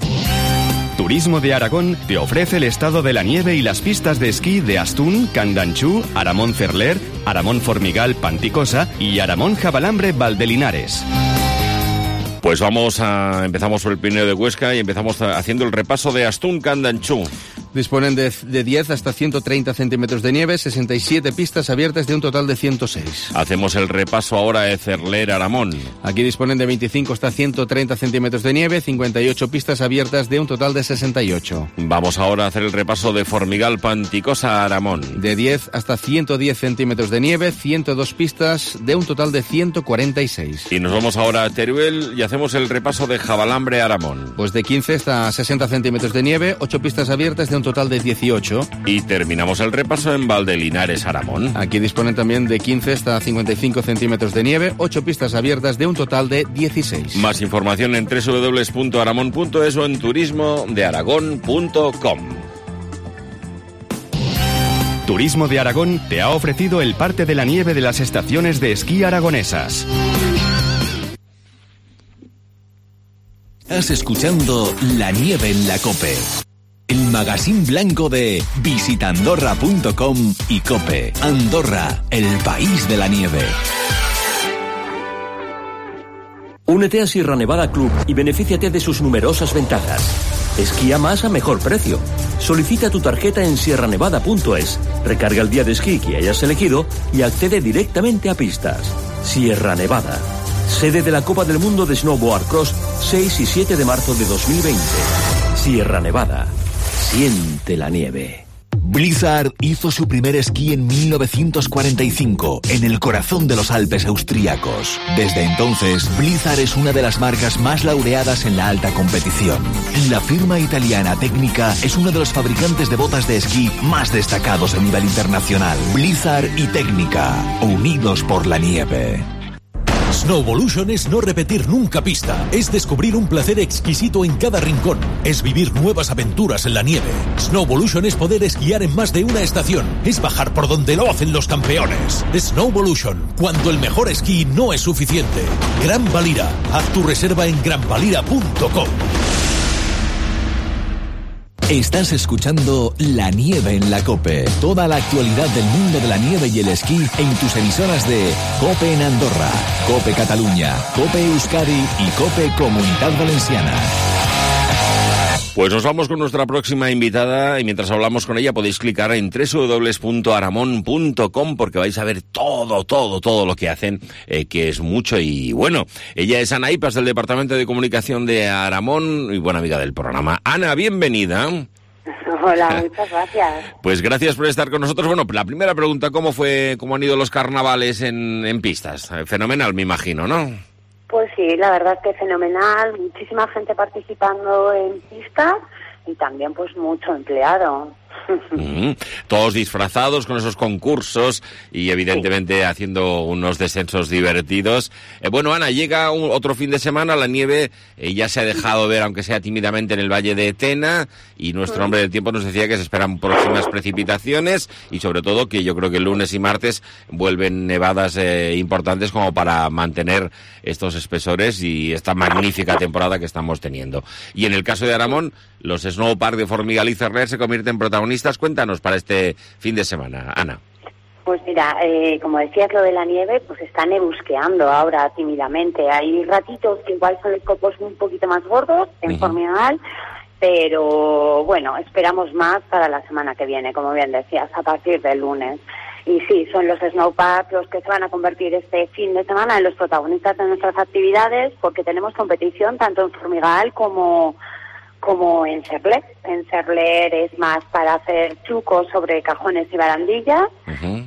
Turismo de Aragón te ofrece el estado de la nieve y las pistas de esquí de Astún, Candanchú, Aramón Cerler, Aramón Formigal Panticosa y Aramón Jabalambre Valdelinares. Pues vamos a... empezamos por el Pirineo de Huesca y empezamos haciendo el repaso de Astún, Candanchú. Disponen de, de diez hasta ciento treinta centímetros de nieve, sesenta y siete pistas abiertas de un total de ciento seis. Hacemos el repaso ahora de Cerler, Aramón. Aquí disponen de veinticinco hasta ciento treinta centímetros de nieve, cincuenta y ocho pistas abiertas de un total de sesenta y ocho. Vamos ahora a hacer el repaso de Formigal, Panticosa, Aramón. De diez hasta ciento diez centímetros de nieve, ciento dos pistas de un total de ciento cuarenta y seis. Y nos vamos ahora a Teruel y hacemos el repaso de Jabalambre, Aramón. Pues de quince hasta sesenta centímetros de nieve, ocho pistas abiertas de un total de dieciocho. Y terminamos el repaso en Valdelinares, Aramón. Aquí disponen también de quince hasta cincuenta y cinco centímetros de nieve, ocho pistas abiertas de un total de dieciséis. Más información en doble u doble u doble u punto aramón punto es o en turismo de aragón punto com. Turismo de Aragón te ha ofrecido el parte de la nieve de las estaciones de esquí aragonesas. Estás escuchando La Nieve en la COPE, el magazín blanco de visita andorra punto com y COPE. Andorra, el país de la nieve. Únete a Sierra Nevada Club y benefíciate de sus numerosas ventajas. Esquía más a mejor precio. Solicita tu tarjeta en sierra nevada punto es, recarga el día de esquí que hayas elegido y accede directamente a pistas. Sierra Nevada, sede de la Copa del Mundo de Snowboard Cross, seis y siete de marzo de dos mil veinte. Sierra Nevada, siente la nieve. Blizzard hizo su primer esquí en mil novecientos cuarenta y cinco, en el corazón de los Alpes austríacos. Desde entonces, Blizzard es una de las marcas más laureadas en la alta competición. La firma italiana Tecnica es uno de los fabricantes de botas de esquí más destacados a nivel internacional. Blizzard y Tecnica, unidos por la nieve. Snowvolution es no repetir nunca pista, es descubrir un placer exquisito en cada rincón, es vivir nuevas aventuras en la nieve. Snowvolution es poder esquiar en más de una estación, es bajar por donde lo hacen los campeones. Snowvolution, cuando el mejor esquí no es suficiente. Gran Valira, haz tu reserva en gran valira punto com. Estás escuchando La Nieve en la COPE. Toda la actualidad del mundo de la nieve y el esquí en tus emisoras de COPE en Andorra, COPE Cataluña, COPE Euskadi y COPE Comunidad Valenciana. Pues nos vamos con nuestra próxima invitada y mientras hablamos con ella podéis clicar en doble u doble u doble u punto aramón punto com porque vais a ver todo, todo, todo lo que hacen, eh, que es mucho y bueno. Ella es Ana Ipas del Departamento de Comunicación de Aramón y buena amiga del programa. Ana, bienvenida. Hola, muchas gracias. Pues gracias por estar con nosotros. Bueno, la primera pregunta, ¿cómo fue, cómo han ido los carnavales en, en pistas? Fenomenal, me imagino, ¿no? Pues sí, la verdad es que fenomenal, muchísima gente participando en pistas y también pues mucho empleado. Mm, todos disfrazados con esos concursos y evidentemente sí. haciendo unos descensos divertidos. Eh, bueno, Ana, llega un, otro fin de semana, la nieve eh, ya se ha dejado ver, aunque sea tímidamente, en el Valle de Tena, y nuestro hombre del tiempo nos decía que se esperan próximas precipitaciones y sobre todo que yo creo que el lunes y martes vuelven nevadas eh, importantes como para mantener estos espesores y esta magnífica temporada que estamos teniendo. Y en el caso de Aramón, los Snowpark de Formigal y Cerler se convierten en protagonistas. Cuéntanos para este fin de semana, Ana. Pues mira, eh, como decías lo de la nieve, pues está nebusqueando ahora tímidamente. Hay ratitos que igual son los copos un poquito más gordos en uh-huh. Formigal, pero bueno, esperamos más para la semana que viene, como bien decías, a partir del lunes. Y sí, son los Snowpark los que se van a convertir este fin de semana en los protagonistas de nuestras actividades, porque tenemos competición tanto en Formigal como... como en Cerler. En Cerler es más para hacer trucos sobre cajones y barandillas uh-huh.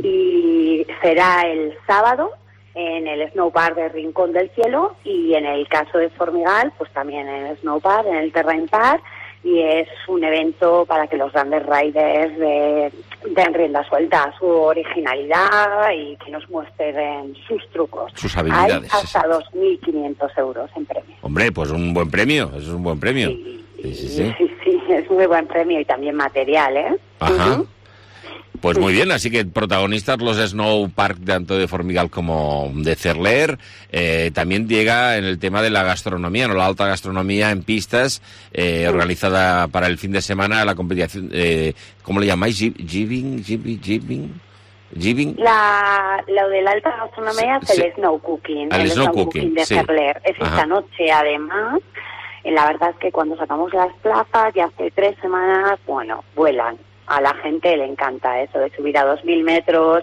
y será el sábado en el Snowpark de Rincón del Cielo y en el caso de Formigal pues también en el Snowpark, en el Terrain Park, y es un evento para que los grandes riders de, den rienda suelta a su originalidad y que nos muestren sus trucos. Sus habilidades. Hay hasta dos mil quinientos euros en premio. Hombre, pues un buen premio, es un buen premio. Sí. Sí, sí, sí. sí, sí, es muy buen premio y también material, ¿eh? Ajá. Uh-huh. Pues muy bien, así que protagonistas los Snowpark tanto de Formigal como de Cerler. Eh, también llega en el tema de la gastronomía, no la alta gastronomía en pistas, eh, uh-huh. organizada para el fin de semana la competición, eh, ¿cómo le llamáis? Jibbing, jibbing, jibbing. Jibbing. La, lo de la alta gastronomía es sí. el snow cooking, el, el snow, snow cooking, cooking de sí. Cerler. Es Ajá. esta noche, además. La verdad es que cuando sacamos las plazas, ya hace tres semanas, bueno, vuelan. A la gente le encanta eso de subir a dos mil metros,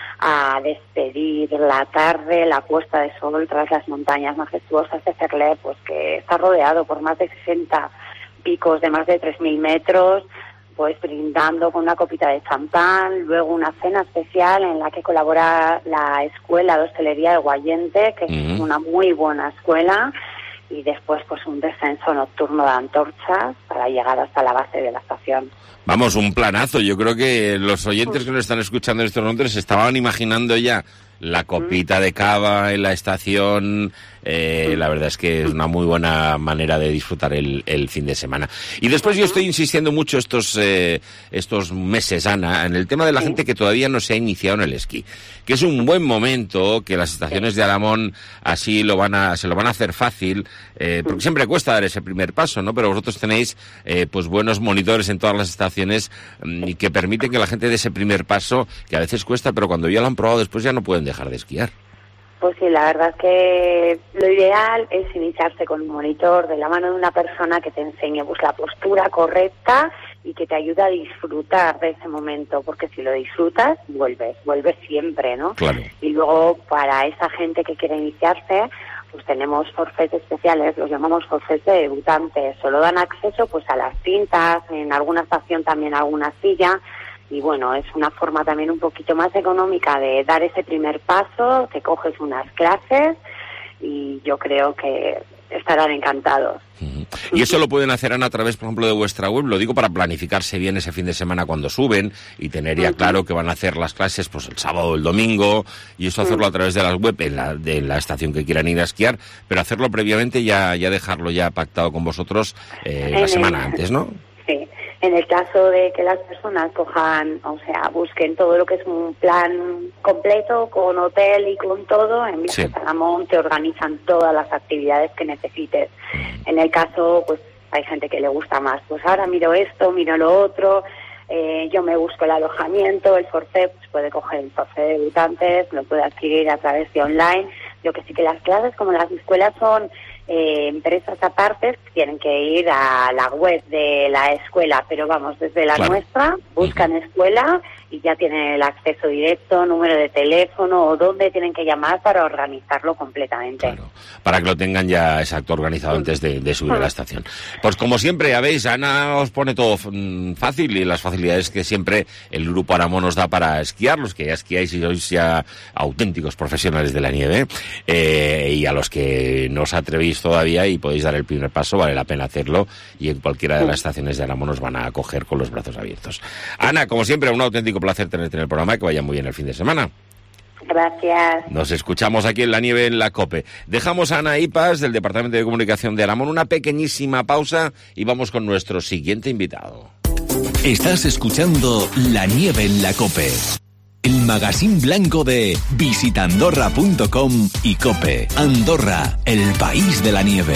a despedir la tarde, la puesta de sol tras las montañas majestuosas de Cerler, pues que está rodeado por más de sesenta picos de más de tres mil metros, pues brindando con una copita de champán, luego una cena especial en la que colabora la Escuela de Hostelería de Guayente, que uh-huh. es una muy buena escuela, y después pues un descenso nocturno de antorchas para llegar hasta la base de la estación. Vamos, un planazo. Yo creo que los oyentes que nos están escuchando en estos momentos se estaban imaginando ya la copita de cava en la estación. Eh, la verdad es que es una muy buena manera de disfrutar el, el fin de semana. Y después yo estoy insistiendo mucho estos eh, estos meses, Ana, en el tema de la gente que todavía no se ha iniciado en el esquí, que es un buen momento, que las estaciones de Aramón así lo van a se lo van a hacer fácil, eh, porque siempre cuesta dar ese primer paso, ¿no? Pero vosotros tenéis eh, pues buenos monitores en todas las estaciones y que permiten que la gente dé ese primer paso, que a veces cuesta, pero cuando ya lo han probado después ya no pueden dejar de esquiar. Pues sí, la verdad es que lo ideal es iniciarse con un monitor de la mano de una persona que te enseñe pues la postura correcta y que te ayude a disfrutar de ese momento, porque si lo disfrutas, vuelves, vuelves siempre, ¿no? Claro. Y luego, para esa gente que quiere iniciarse, pues tenemos forfaits especiales, los llamamos forfaits de debutantes. Solo dan acceso pues a las cintas, en alguna estación también a alguna silla. Y bueno, es una forma también un poquito más económica de dar ese primer paso, te coges unas clases y yo creo que estarán encantados. Uh-huh. Y eso lo pueden hacer, Ana, a través, por ejemplo, de vuestra web. Lo digo para planificarse bien ese fin de semana cuando suben y tener ya uh-huh. claro que van a hacer las clases pues el sábado o el domingo, y eso hacerlo uh-huh. a través de las web en la, de la estación que quieran ir a esquiar, pero hacerlo previamente, ya, ya dejarlo ya pactado con vosotros eh, la semana el... antes, ¿no? Sí. En el caso de que las personas cojan, o sea, busquen todo lo que es un plan completo, con hotel y con todo, en Viajes sí. Aramón te organizan todas las actividades que necesites. En el caso, pues, hay gente que le gusta más, pues ahora miro esto, miro lo otro, eh, yo me busco el alojamiento, el forfait, pues puede coger el forfait de debutantes, lo puede adquirir a través de online. Lo que sí que las clases, como las escuelas son eh, empresas aparte tienen que ir a la web de la escuela, pero vamos, desde la claro. nuestra, buscan uh-huh. escuela y ya tienen el acceso directo, número de teléfono o dónde tienen que llamar para organizarlo completamente. Claro, para que lo tengan ya exacto organizado antes de, de subir uh-huh. a la estación. Pues como siempre, ya veis, Ana os pone todo fácil y las facilidades que siempre el Grupo Aramo nos da para esquiar, los que ya esquiáis y sois ya auténticos profesionales de la nieve, eh, y a los que no os atrevéis todavía y podéis dar el primer paso, vale la pena hacerlo y en cualquiera de las estaciones de Aramo nos van a acoger con los brazos abiertos. Ana, como siempre, un auténtico placer tenerte en el programa, que vaya muy bien el fin de semana. Gracias. Nos escuchamos aquí en La Nieve en la COPE. Dejamos a Ana Ipas del Departamento de Comunicación de Aramón una pequeñísima pausa y vamos con nuestro siguiente invitado. Estás escuchando La Nieve en la COPE, el magazín blanco de visita andorra punto com y COPE. Andorra, el país de la nieve.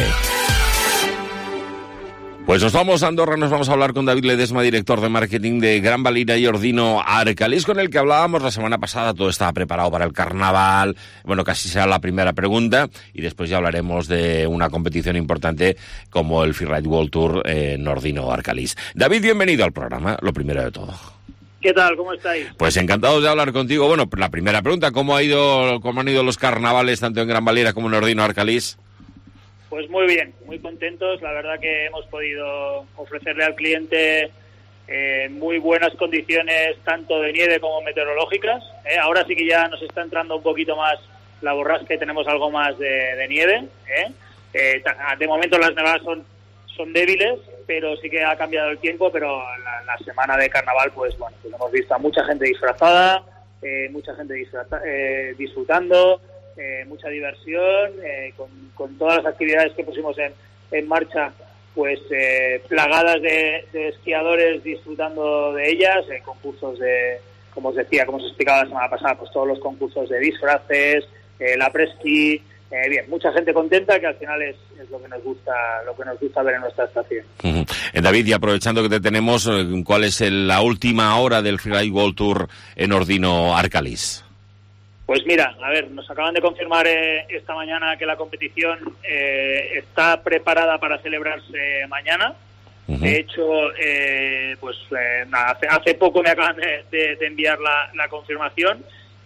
Pues nos vamos a Andorra, nos vamos a hablar con David Ledesma, director de marketing de Gran Valira y Ordino Arcalís, con el que hablábamos la semana pasada. Todo estaba preparado para el carnaval, bueno, casi será la primera pregunta, y después ya hablaremos de una competición importante como el Freeride World Tour en Ordino Arcalís. David, bienvenido al programa, lo primero de todo. ¿Qué tal? ¿Cómo estáis? Pues encantados de hablar contigo. Bueno, la primera pregunta, ¿cómo ha ido, cómo han ido los carnavales tanto en Gran Valira como en Ordino Arcalís? Pues muy bien, muy contentos. La verdad que hemos podido ofrecerle al cliente eh, muy buenas condiciones, tanto de nieve como meteorológicas. Eh, ahora sí que ya nos está entrando un poquito más la borrasca y tenemos algo más de, de nieve. Eh. Eh, de momento las nevadas son, son débiles, pero sí que ha cambiado el tiempo. Pero la, la semana de carnaval, pues bueno, pues hemos visto a mucha gente disfrazada, eh, mucha gente disfraza, eh, disfrutando. Eh, mucha diversión, eh, con, con todas las actividades que pusimos en, en marcha, pues eh, plagadas de, de esquiadores disfrutando de ellas, eh, concursos de, como os decía, como os explicaba la semana pasada, pues todos los concursos de disfraces, eh, la presquí, eh, bien, mucha gente contenta, que al final es, es lo que nos gusta, lo que nos gusta ver en nuestra estación. Uh-huh. Eh, David, y aprovechando que te tenemos, ¿cuál es el, la última hora del Freeride World Tour en Ordino Arcalís? Pues mira, a ver, nos acaban de confirmar eh, esta mañana que la competición eh, está preparada para celebrarse mañana. Uh-huh. De hecho, eh, pues eh, hace, hace poco me acaban de, de, de enviar la, la confirmación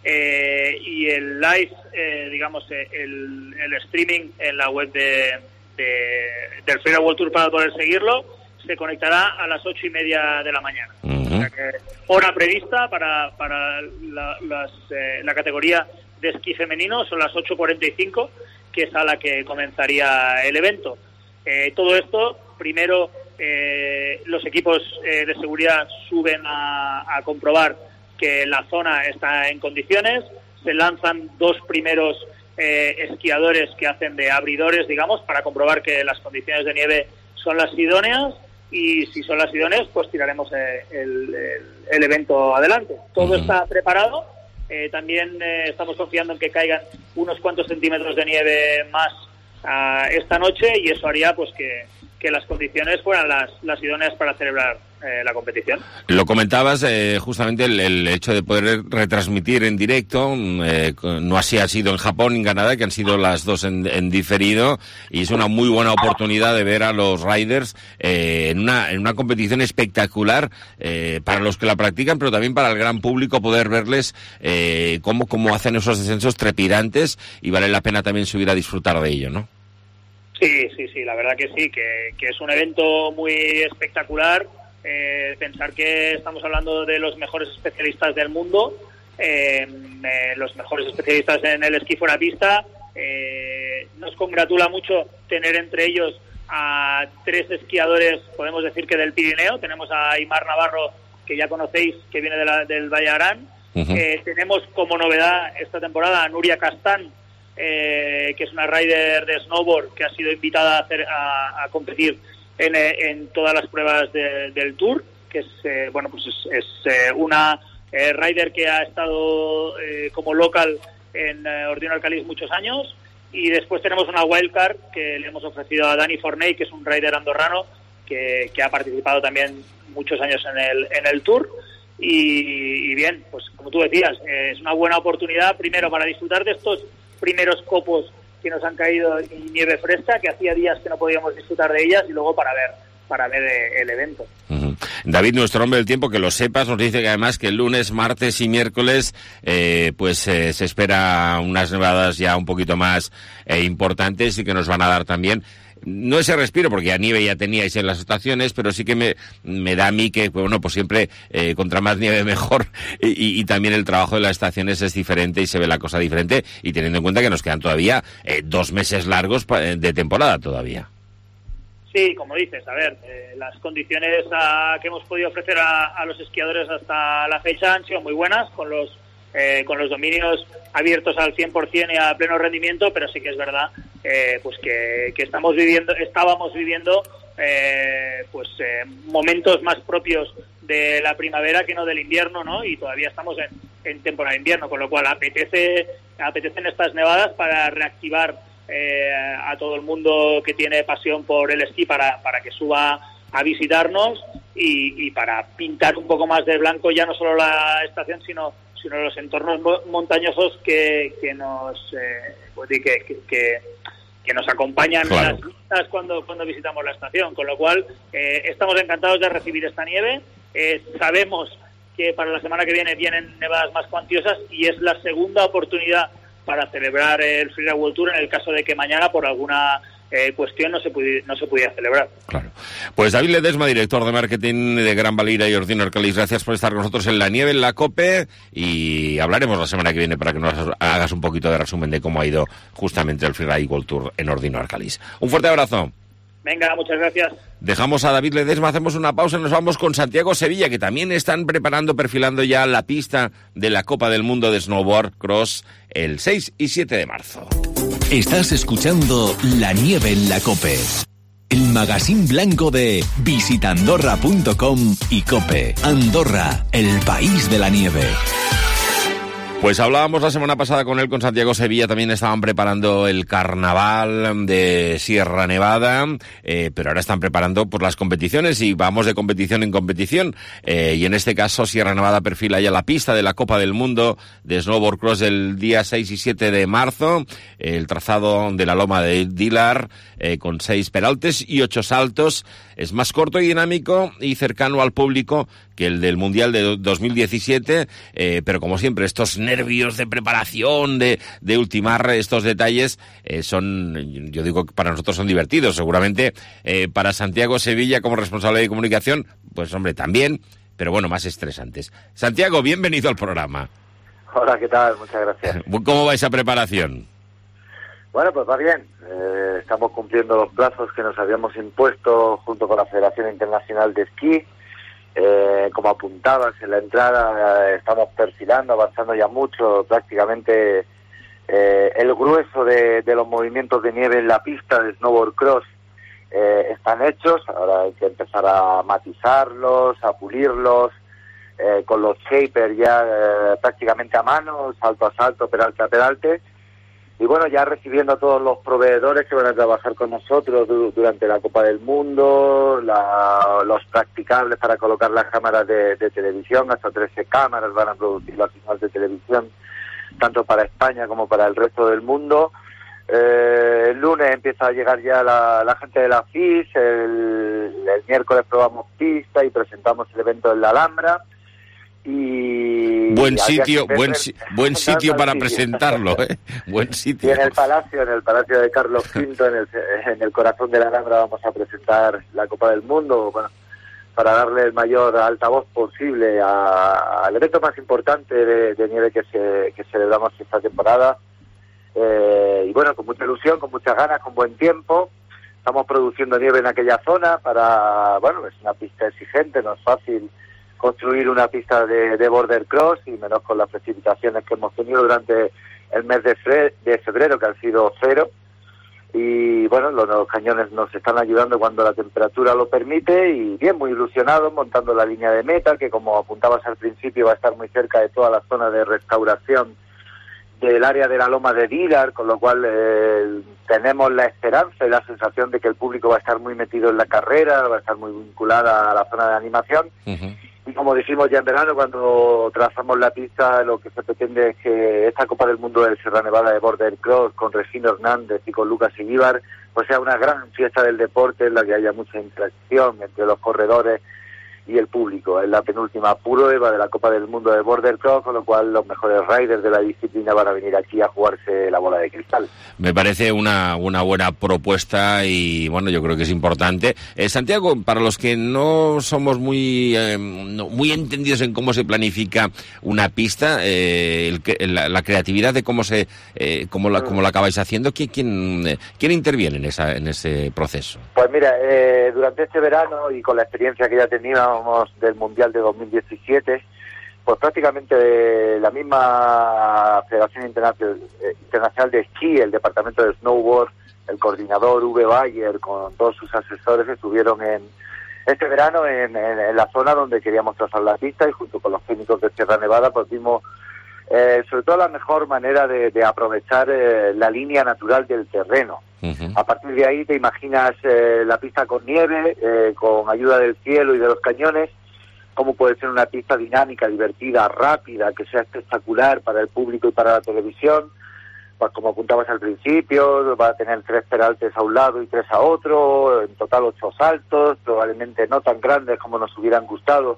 eh, y el live, eh, digamos, eh, el, el streaming en la web de, de, del Freeride World Tour para poder seguirlo se conectará a las ocho y media de la mañana. Uh-huh. O sea que hora prevista para, para la, las, eh, la categoría de esquí femenino son las ocho cuarenta y cinco, que es a la que comenzaría el evento. Eh, todo esto, primero eh, los equipos eh, de seguridad suben a, a comprobar que la zona está en condiciones, se lanzan dos primeros eh, esquiadores que hacen de abridores, digamos, para comprobar que las condiciones de nieve son las idóneas, y si son las idóneas, pues tiraremos eh, el, el, el evento adelante. Todo uh-huh. está preparado. Eh, también eh, estamos confiando en que caigan unos cuantos centímetros de nieve más uh, esta noche, y eso haría pues que, que las condiciones fueran las, las idóneas para celebrar eh, la competición. Lo comentabas, eh, justamente el, el hecho de poder retransmitir en directo, eh, no así ha sido en Japón y en Canadá, que han sido las dos en, en diferido, y es una muy buena oportunidad de ver a los riders eh, en, una, en una competición espectacular eh, para los que la practican, pero también para el gran público, poder verles eh, cómo, cómo hacen esos descensos trepidantes, y vale la pena también subir a disfrutar de ello, ¿no? Sí, sí, sí, la verdad que sí, que, que es un evento muy espectacular. Eh, pensar que estamos hablando de los mejores especialistas del mundo, eh, eh, los mejores especialistas en el esquí fuera pista. Eh, nos congratula mucho tener entre ellos a tres esquiadores, podemos decir que del Pirineo. Tenemos a Aimar Navarro, que ya conocéis, que viene de la, del Valle Arán. Uh-huh. Eh, tenemos como novedad esta temporada a Nuria Castán, eh, que es una rider de snowboard que ha sido invitada a, hacer, a, a competir En, en todas las pruebas de, del Tour, que es eh, bueno pues es, es eh, una eh, rider que ha estado eh, como local en eh, Ordino Arcalís muchos años. Y después tenemos una wildcard que le hemos ofrecido a Dani Forney, que es un rider andorrano que, que ha participado también muchos años en el en el Tour. Y, y bien, pues como tú decías, eh, es una buena oportunidad primero para disfrutar de estos primeros copos que nos han caído y nieve fresca, que hacía días que no podíamos disfrutar de ellas, y luego para ver para ver el evento. Uh-huh. David, nuestro hombre del tiempo, que lo sepas, nos dice que además que el lunes, martes y miércoles eh, pues eh, se espera unas nevadas ya un poquito más eh, importantes y que nos van a dar también no ese respiro, porque ya nieve ya teníais en las estaciones, pero sí que me, me da a mí que, bueno, pues siempre eh, contra más nieve mejor, y, y también el trabajo de las estaciones es diferente y se ve la cosa diferente, y teniendo en cuenta que nos quedan todavía eh, dos meses largos de temporada todavía. Sí, como dices, a ver, eh, las condiciones a, que hemos podido ofrecer a, a los esquiadores hasta la fecha han sido muy buenas, con los eh, con los dominios abiertos al cien por ciento y a pleno rendimiento, pero sí que es verdad eh, pues que, que estamos viviendo, estábamos viviendo eh, pues eh, momentos más propios de la primavera que no del invierno, ¿no? Y todavía estamos en, en temporada de invierno, con lo cual apetece apetecen estas nevadas para reactivar eh, a todo el mundo que tiene pasión por el esquí para, para que suba a visitarnos y, y para pintar un poco más de blanco ya no solo la estación, sino sino los entornos montañosos que, que nos eh, pues, que, que, que, que nos acompañan claro. en las vistas cuando, cuando visitamos la estación, con lo cual eh, estamos encantados de recibir esta nieve. Eh, sabemos que para la semana que viene vienen nevadas más cuantiosas y es la segunda oportunidad para celebrar el Freeride World Tour en el caso de que mañana por alguna Eh, cuestión no se pudiera, no se pudiera celebrar. Claro. Pues David Ledesma, director de marketing de Gran Valira y Ordino Arcalís, gracias por estar con nosotros en la nieve, en la COPE, y hablaremos la semana que viene para que nos hagas un poquito de resumen de cómo ha ido justamente el Freeride World Tour en Ordino Arcalís. Un fuerte abrazo. Venga, muchas gracias. Dejamos a David Ledesma, hacemos una pausa y nos vamos con Santiago Sevilla, que también están preparando, perfilando ya la pista de la Copa del Mundo de Snowboard Cross el seis y siete de marzo. Estás escuchando La Nieve en la COPE, el magazín blanco de visita andorra punto com y COPE. Andorra, el país de la nieve. Pues hablábamos la semana pasada con él, con Santiago Sevilla, también estaban preparando el carnaval de Sierra Nevada, eh, pero ahora están preparando pues las competiciones y vamos de competición en competición, eh, y en este caso Sierra Nevada perfila ya la pista de la Copa del Mundo de Snowboard Cross del día seis y siete de marzo, el trazado de la loma de Dilar, eh, con seis peraltes y ocho saltos, es más corto y dinámico y cercano al público que el del Mundial de dos mil diecisiete, eh, pero como siempre estos nervios de preparación, de, de ultimar estos detalles, eh, son, yo digo que para nosotros son divertidos, seguramente eh, para Santiago Sevilla como responsable de comunicación, pues hombre, también, pero bueno, más estresantes. Santiago, bienvenido al programa. Hola, ¿qué tal? Muchas gracias. ¿Cómo va esa preparación? Bueno, pues va bien. Eh, estamos cumpliendo los plazos que nos habíamos impuesto junto con la Federación Internacional de Esquí. Eh, como apuntabas en la entrada, eh, estamos perfilando, avanzando ya mucho, prácticamente eh, el grueso de, de los movimientos de nieve en la pista de Snowboard Cross eh, están hechos. Ahora hay que empezar a matizarlos, a pulirlos, eh, con los shapers ya eh, prácticamente a mano, salto a salto, peralte a peralte. Y bueno, ya recibiendo a todos los proveedores que van a trabajar con nosotros du- durante la Copa del Mundo, la, los practicables para colocar las cámaras de, de televisión, hasta trece cámaras van a producir la señal de televisión, tanto para España como para el resto del mundo. Eh, el lunes empieza a llegar ya la, la gente de la F I S, el, el miércoles probamos pista y presentamos el evento en la Alhambra. Y buen sitio, buen buen sitio para presentarlo, ¿eh? Buen sitio. Y en el Palacio, en el Palacio de Carlos quinto, en el, en el corazón de la Alhambra, vamos a presentar la Copa del Mundo, bueno, para darle el mayor altavoz posible a, al evento más importante de, de nieve que se que celebramos esta temporada. Eh, y bueno, con mucha ilusión, con muchas ganas, con buen tiempo. Estamos produciendo nieve en aquella zona para, bueno, es una pista exigente, no es fácil construir una pista de, de border cross, y menos con las precipitaciones que hemos tenido durante el mes de, fre- de febrero, que han sido cero. Y bueno, los, los cañones nos están ayudando cuando la temperatura lo permite, y bien, muy ilusionados montando la línea de meta, que como apuntabas al principio va a estar muy cerca de toda la zona de restauración del área de la loma de Dilar, con lo cual eh, tenemos la esperanza y la sensación de que el público va a estar muy metido en la carrera, va a estar muy vinculada a la zona de animación. Uh-huh. Y como dijimos ya en verano, cuando trazamos la pista, lo que se pretende es que esta Copa del Mundo del Sierra Nevada de Border Cross, con Regino Hernández y con Lucas Iguíbar, pues sea una gran fiesta del deporte en la que haya mucha interacción entre los corredores y el público. Es la penúltima prueba de la Copa del Mundo de Border Cross, con lo cual los mejores riders de la disciplina van a venir aquí a jugarse la bola de cristal. Me parece una, una buena propuesta y, bueno, yo creo que es importante. Eh, Santiago, para los que no somos muy eh, no, muy entendidos en cómo se planifica una pista, eh, el, la, la creatividad de cómo se eh, cómo, la, cómo la acabáis haciendo, ¿quién, quién, quién interviene en, esa, en ese proceso? Pues mira, eh, durante este verano y con la experiencia que ya teníamos del Mundial de dos mil diecisiete, pues prácticamente la misma Federación Internacional de Esquí, el Departamento de Snowboard, el coordinador Uwe Bayer con todos sus asesores estuvieron en este verano en, en, en la zona donde queríamos trazar la pista, y junto con los técnicos de Sierra Nevada pues vimos eh, sobre todo la mejor manera de, de aprovechar eh, la línea natural del terreno. Uh-huh. A partir de ahí te imaginas eh, la pista con nieve, eh, con ayuda del cielo y de los cañones, cómo puede ser una pista dinámica, divertida, rápida, que sea espectacular para el público y para la televisión. Pues como apuntabas al principio, va a tener tres peraltes a un lado y tres a otro, en total ocho saltos, probablemente no tan grandes como nos hubieran gustado,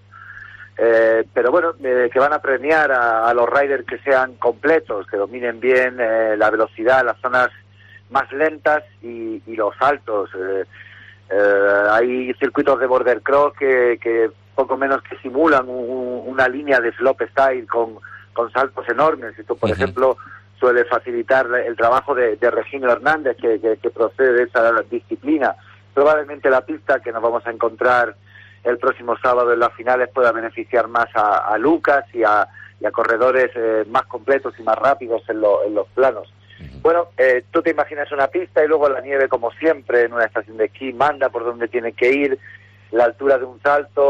eh, pero bueno, eh, que van a premiar a, a los riders que sean completos, que dominen bien eh, la velocidad, las zonas más lentas y, y los saltos. Eh, eh, hay circuitos de border cross que, que poco menos que simulan un, una línea de slope style con, con saltos enormes. Esto, por uh-huh. ejemplo, suele facilitar el trabajo de, de Regino Hernández, que, que, que procede de esa disciplina. Probablemente la pista que nos vamos a encontrar el próximo sábado en las finales pueda beneficiar más a, a Lucas y a, y a corredores eh, más completos y más rápidos en, lo, en los planos. Bueno, eh, tú te imaginas una pista y luego la nieve, como siempre, en una estación de esquí, manda por donde tiene que ir, la altura de un salto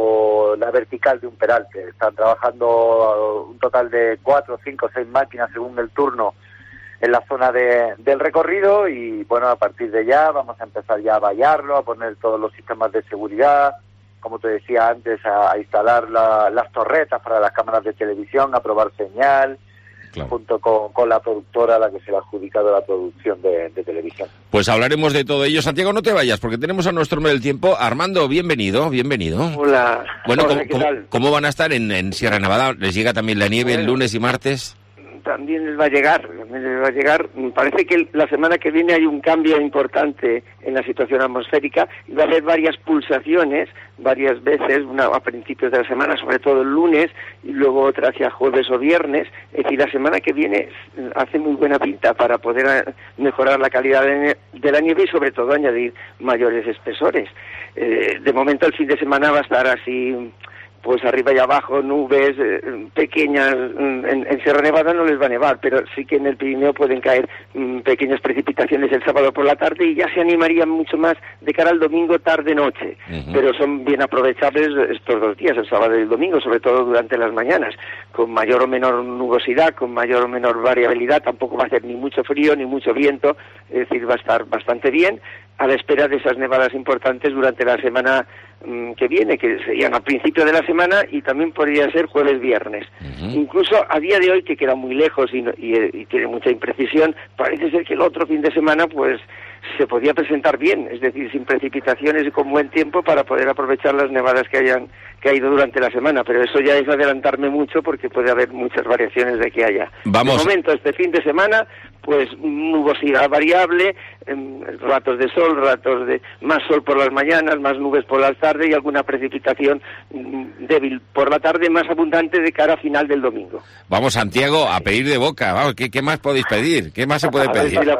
o la vertical de un peralte. Están trabajando un total de cuatro, cinco, seis máquinas según el turno en la zona de, del recorrido, y bueno, a partir de ya vamos a empezar ya a vallarlo, a poner todos los sistemas de seguridad, como te decía antes, a, a instalar la, las torretas para las cámaras de televisión, a probar señal. Claro. Junto con, con la productora a la que se le ha adjudicado la producción de, de televisión. Pues hablaremos de todo ello. Santiago, no te vayas, porque tenemos a nuestro hombre del tiempo. Armando, bienvenido, bienvenido. Hola. Bueno, Hola, ¿cómo, ¿cómo, ¿cómo van a estar en, en Sierra Nevada? ¿Les llega también la nieve bueno, el lunes y martes? También les va a llegar, también les va a llegar. Parece que la semana que viene hay un cambio importante en la situación atmosférica y va a haber varias pulsaciones, varias veces, una a principios de la semana, sobre todo el lunes, y luego otra hacia jueves o viernes. Es decir, la semana que viene hace muy buena pinta para poder mejorar la calidad de, de la nieve y sobre todo añadir mayores espesores. Eh, de momento el fin de semana va a estar así, pues arriba y abajo, nubes eh, pequeñas. En, en Sierra Nevada no les va a nevar, pero sí que en el Pirineo pueden caer mm, pequeñas precipitaciones el sábado por la tarde, y ya se animarían mucho más de cara al domingo tarde-noche. Uh-huh. Pero son bien aprovechables estos dos días, el sábado y el domingo, sobre todo durante las mañanas, con mayor o menor nubosidad, con mayor o menor variabilidad. Tampoco va a hacer ni mucho frío ni mucho viento, es decir, va a estar bastante bien, a la espera de esas nevadas importantes durante la semana mmm, que viene, que serían al principio de la semana y también podría ser jueves-viernes. Uh-huh. Incluso a día de hoy, que queda muy lejos y, y, y tiene mucha imprecisión, parece ser que el otro fin de semana pues se podía presentar bien, es decir, sin precipitaciones y con buen tiempo para poder aprovechar las nevadas que hayan que ha ido durante la semana, pero eso ya es adelantarme mucho porque puede haber muchas variaciones de que haya. Vamos. De momento, este fin de semana, pues nubosidad variable, eh, ratos de sol, ratos de más sol por las mañanas, más nubes por las tardes y alguna precipitación mm, débil por la tarde, más abundante de cara a final del domingo. Vamos, Santiago, a pedir de boca. Vamos, ¿qué, qué más podéis pedir? ¿Qué más se puede pedir? Si la...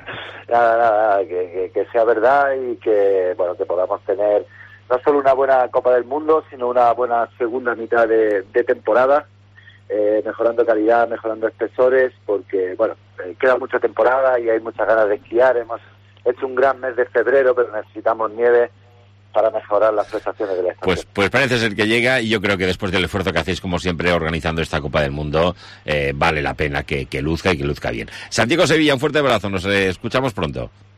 nada, nada, que, que, que sea verdad y que, bueno, que podamos tener no solo una buena Copa del Mundo, sino una buena segunda mitad de, de temporada, eh, mejorando calidad, mejorando espesores, porque, bueno, eh, queda mucha temporada y hay muchas ganas de esquiar. Hemos hecho un gran mes de febrero, pero necesitamos nieve para mejorar las prestaciones de la estación. Pues, pues parece ser que llega, y yo creo que después del esfuerzo que hacéis, como siempre, organizando esta Copa del Mundo, eh, vale la pena que, que luzca y que luzca bien. Santiago Sevilla, un fuerte abrazo, nos eh, escuchamos pronto.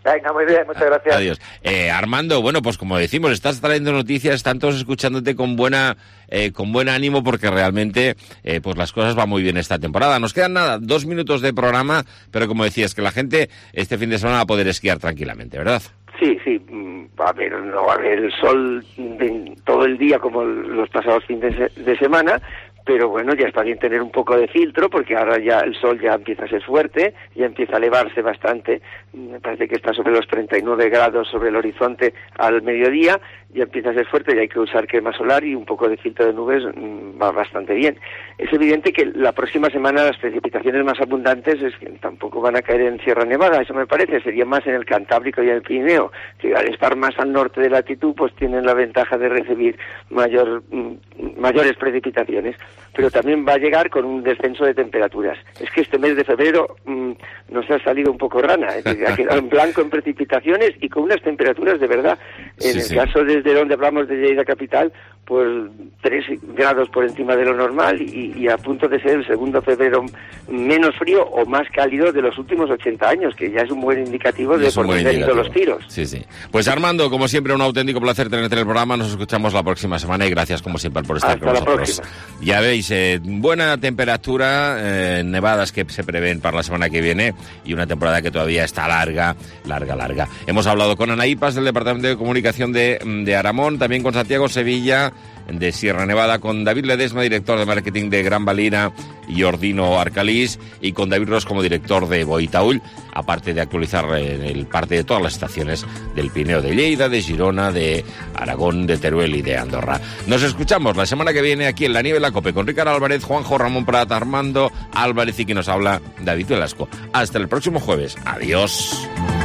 Venga, muy bien, muchas gracias. Adiós. Eh, Armando, bueno, pues como decimos, estás trayendo noticias, están todos escuchándote con buena eh, con buen ánimo porque realmente eh, pues las cosas van muy bien esta temporada. Nos quedan nada, dos minutos de programa, pero como decías, que la gente este fin de semana va a poder esquiar tranquilamente, ¿verdad? Sí, sí, va a haber, no va a haber el sol de, todo el día como los pasados fines de, de semana, pero bueno, ya está bien tener un poco de filtro, porque ahora ya el sol ya empieza a ser fuerte, ya empieza a elevarse bastante, me parece que está sobre los treinta y nueve grados sobre el horizonte al mediodía, ya empieza a ser fuerte y hay que usar crema solar y un poco de filtro de nubes mmm, va bastante bien. Es evidente que la próxima semana las precipitaciones más abundantes es que tampoco van a caer en Sierra Nevada, eso me parece, sería más en el Cantábrico y en el Pirineo, que al estar más al norte de latitud pues tienen la ventaja de recibir mayor, mmm, mayores precipitaciones, pero también va a llegar con un descenso de temperaturas. Es que este mes de febrero mmm, nos ha salido un poco rana, es decir, ha quedado en blanco en precipitaciones y con unas temperaturas de verdad, en sí, el sí. caso desde donde hablamos de Lleida capital, pues tres grados por encima de lo normal y, y a punto de ser el segundo febrero menos frío o más cálido de los últimos ochenta años, que ya es un buen indicativo de por dónde han ido los tiros. Sí, sí. Pues Armando, como siempre, un auténtico placer tenerte en el programa. Nos escuchamos la próxima semana y gracias como siempre por estar Hasta con la nosotros. próxima. Ya veis, eh, buena temperatura, eh, nevadas que se prevén para la semana que viene y una temporada que todavía está larga, larga, larga. Hemos hablado con Ana Ipas del Departamento de Comunicación de, de Aramón, también con Santiago Sevilla de Sierra Nevada, con David Ledesma, director de marketing de Gran Valina y Ordino Arcalís, y con David Ros como director de Boitaúl, aparte de actualizar el parte de todas las estaciones del Pirineo de Lleida, de Girona, de Aragón, de Teruel y de Andorra. Nos escuchamos la semana que viene aquí en La Nieve en la COPE con Ricardo Álvarez, Juanjo Ramón Prat, Armando Álvarez y que nos habla David Velasco. Hasta el próximo jueves. Adiós.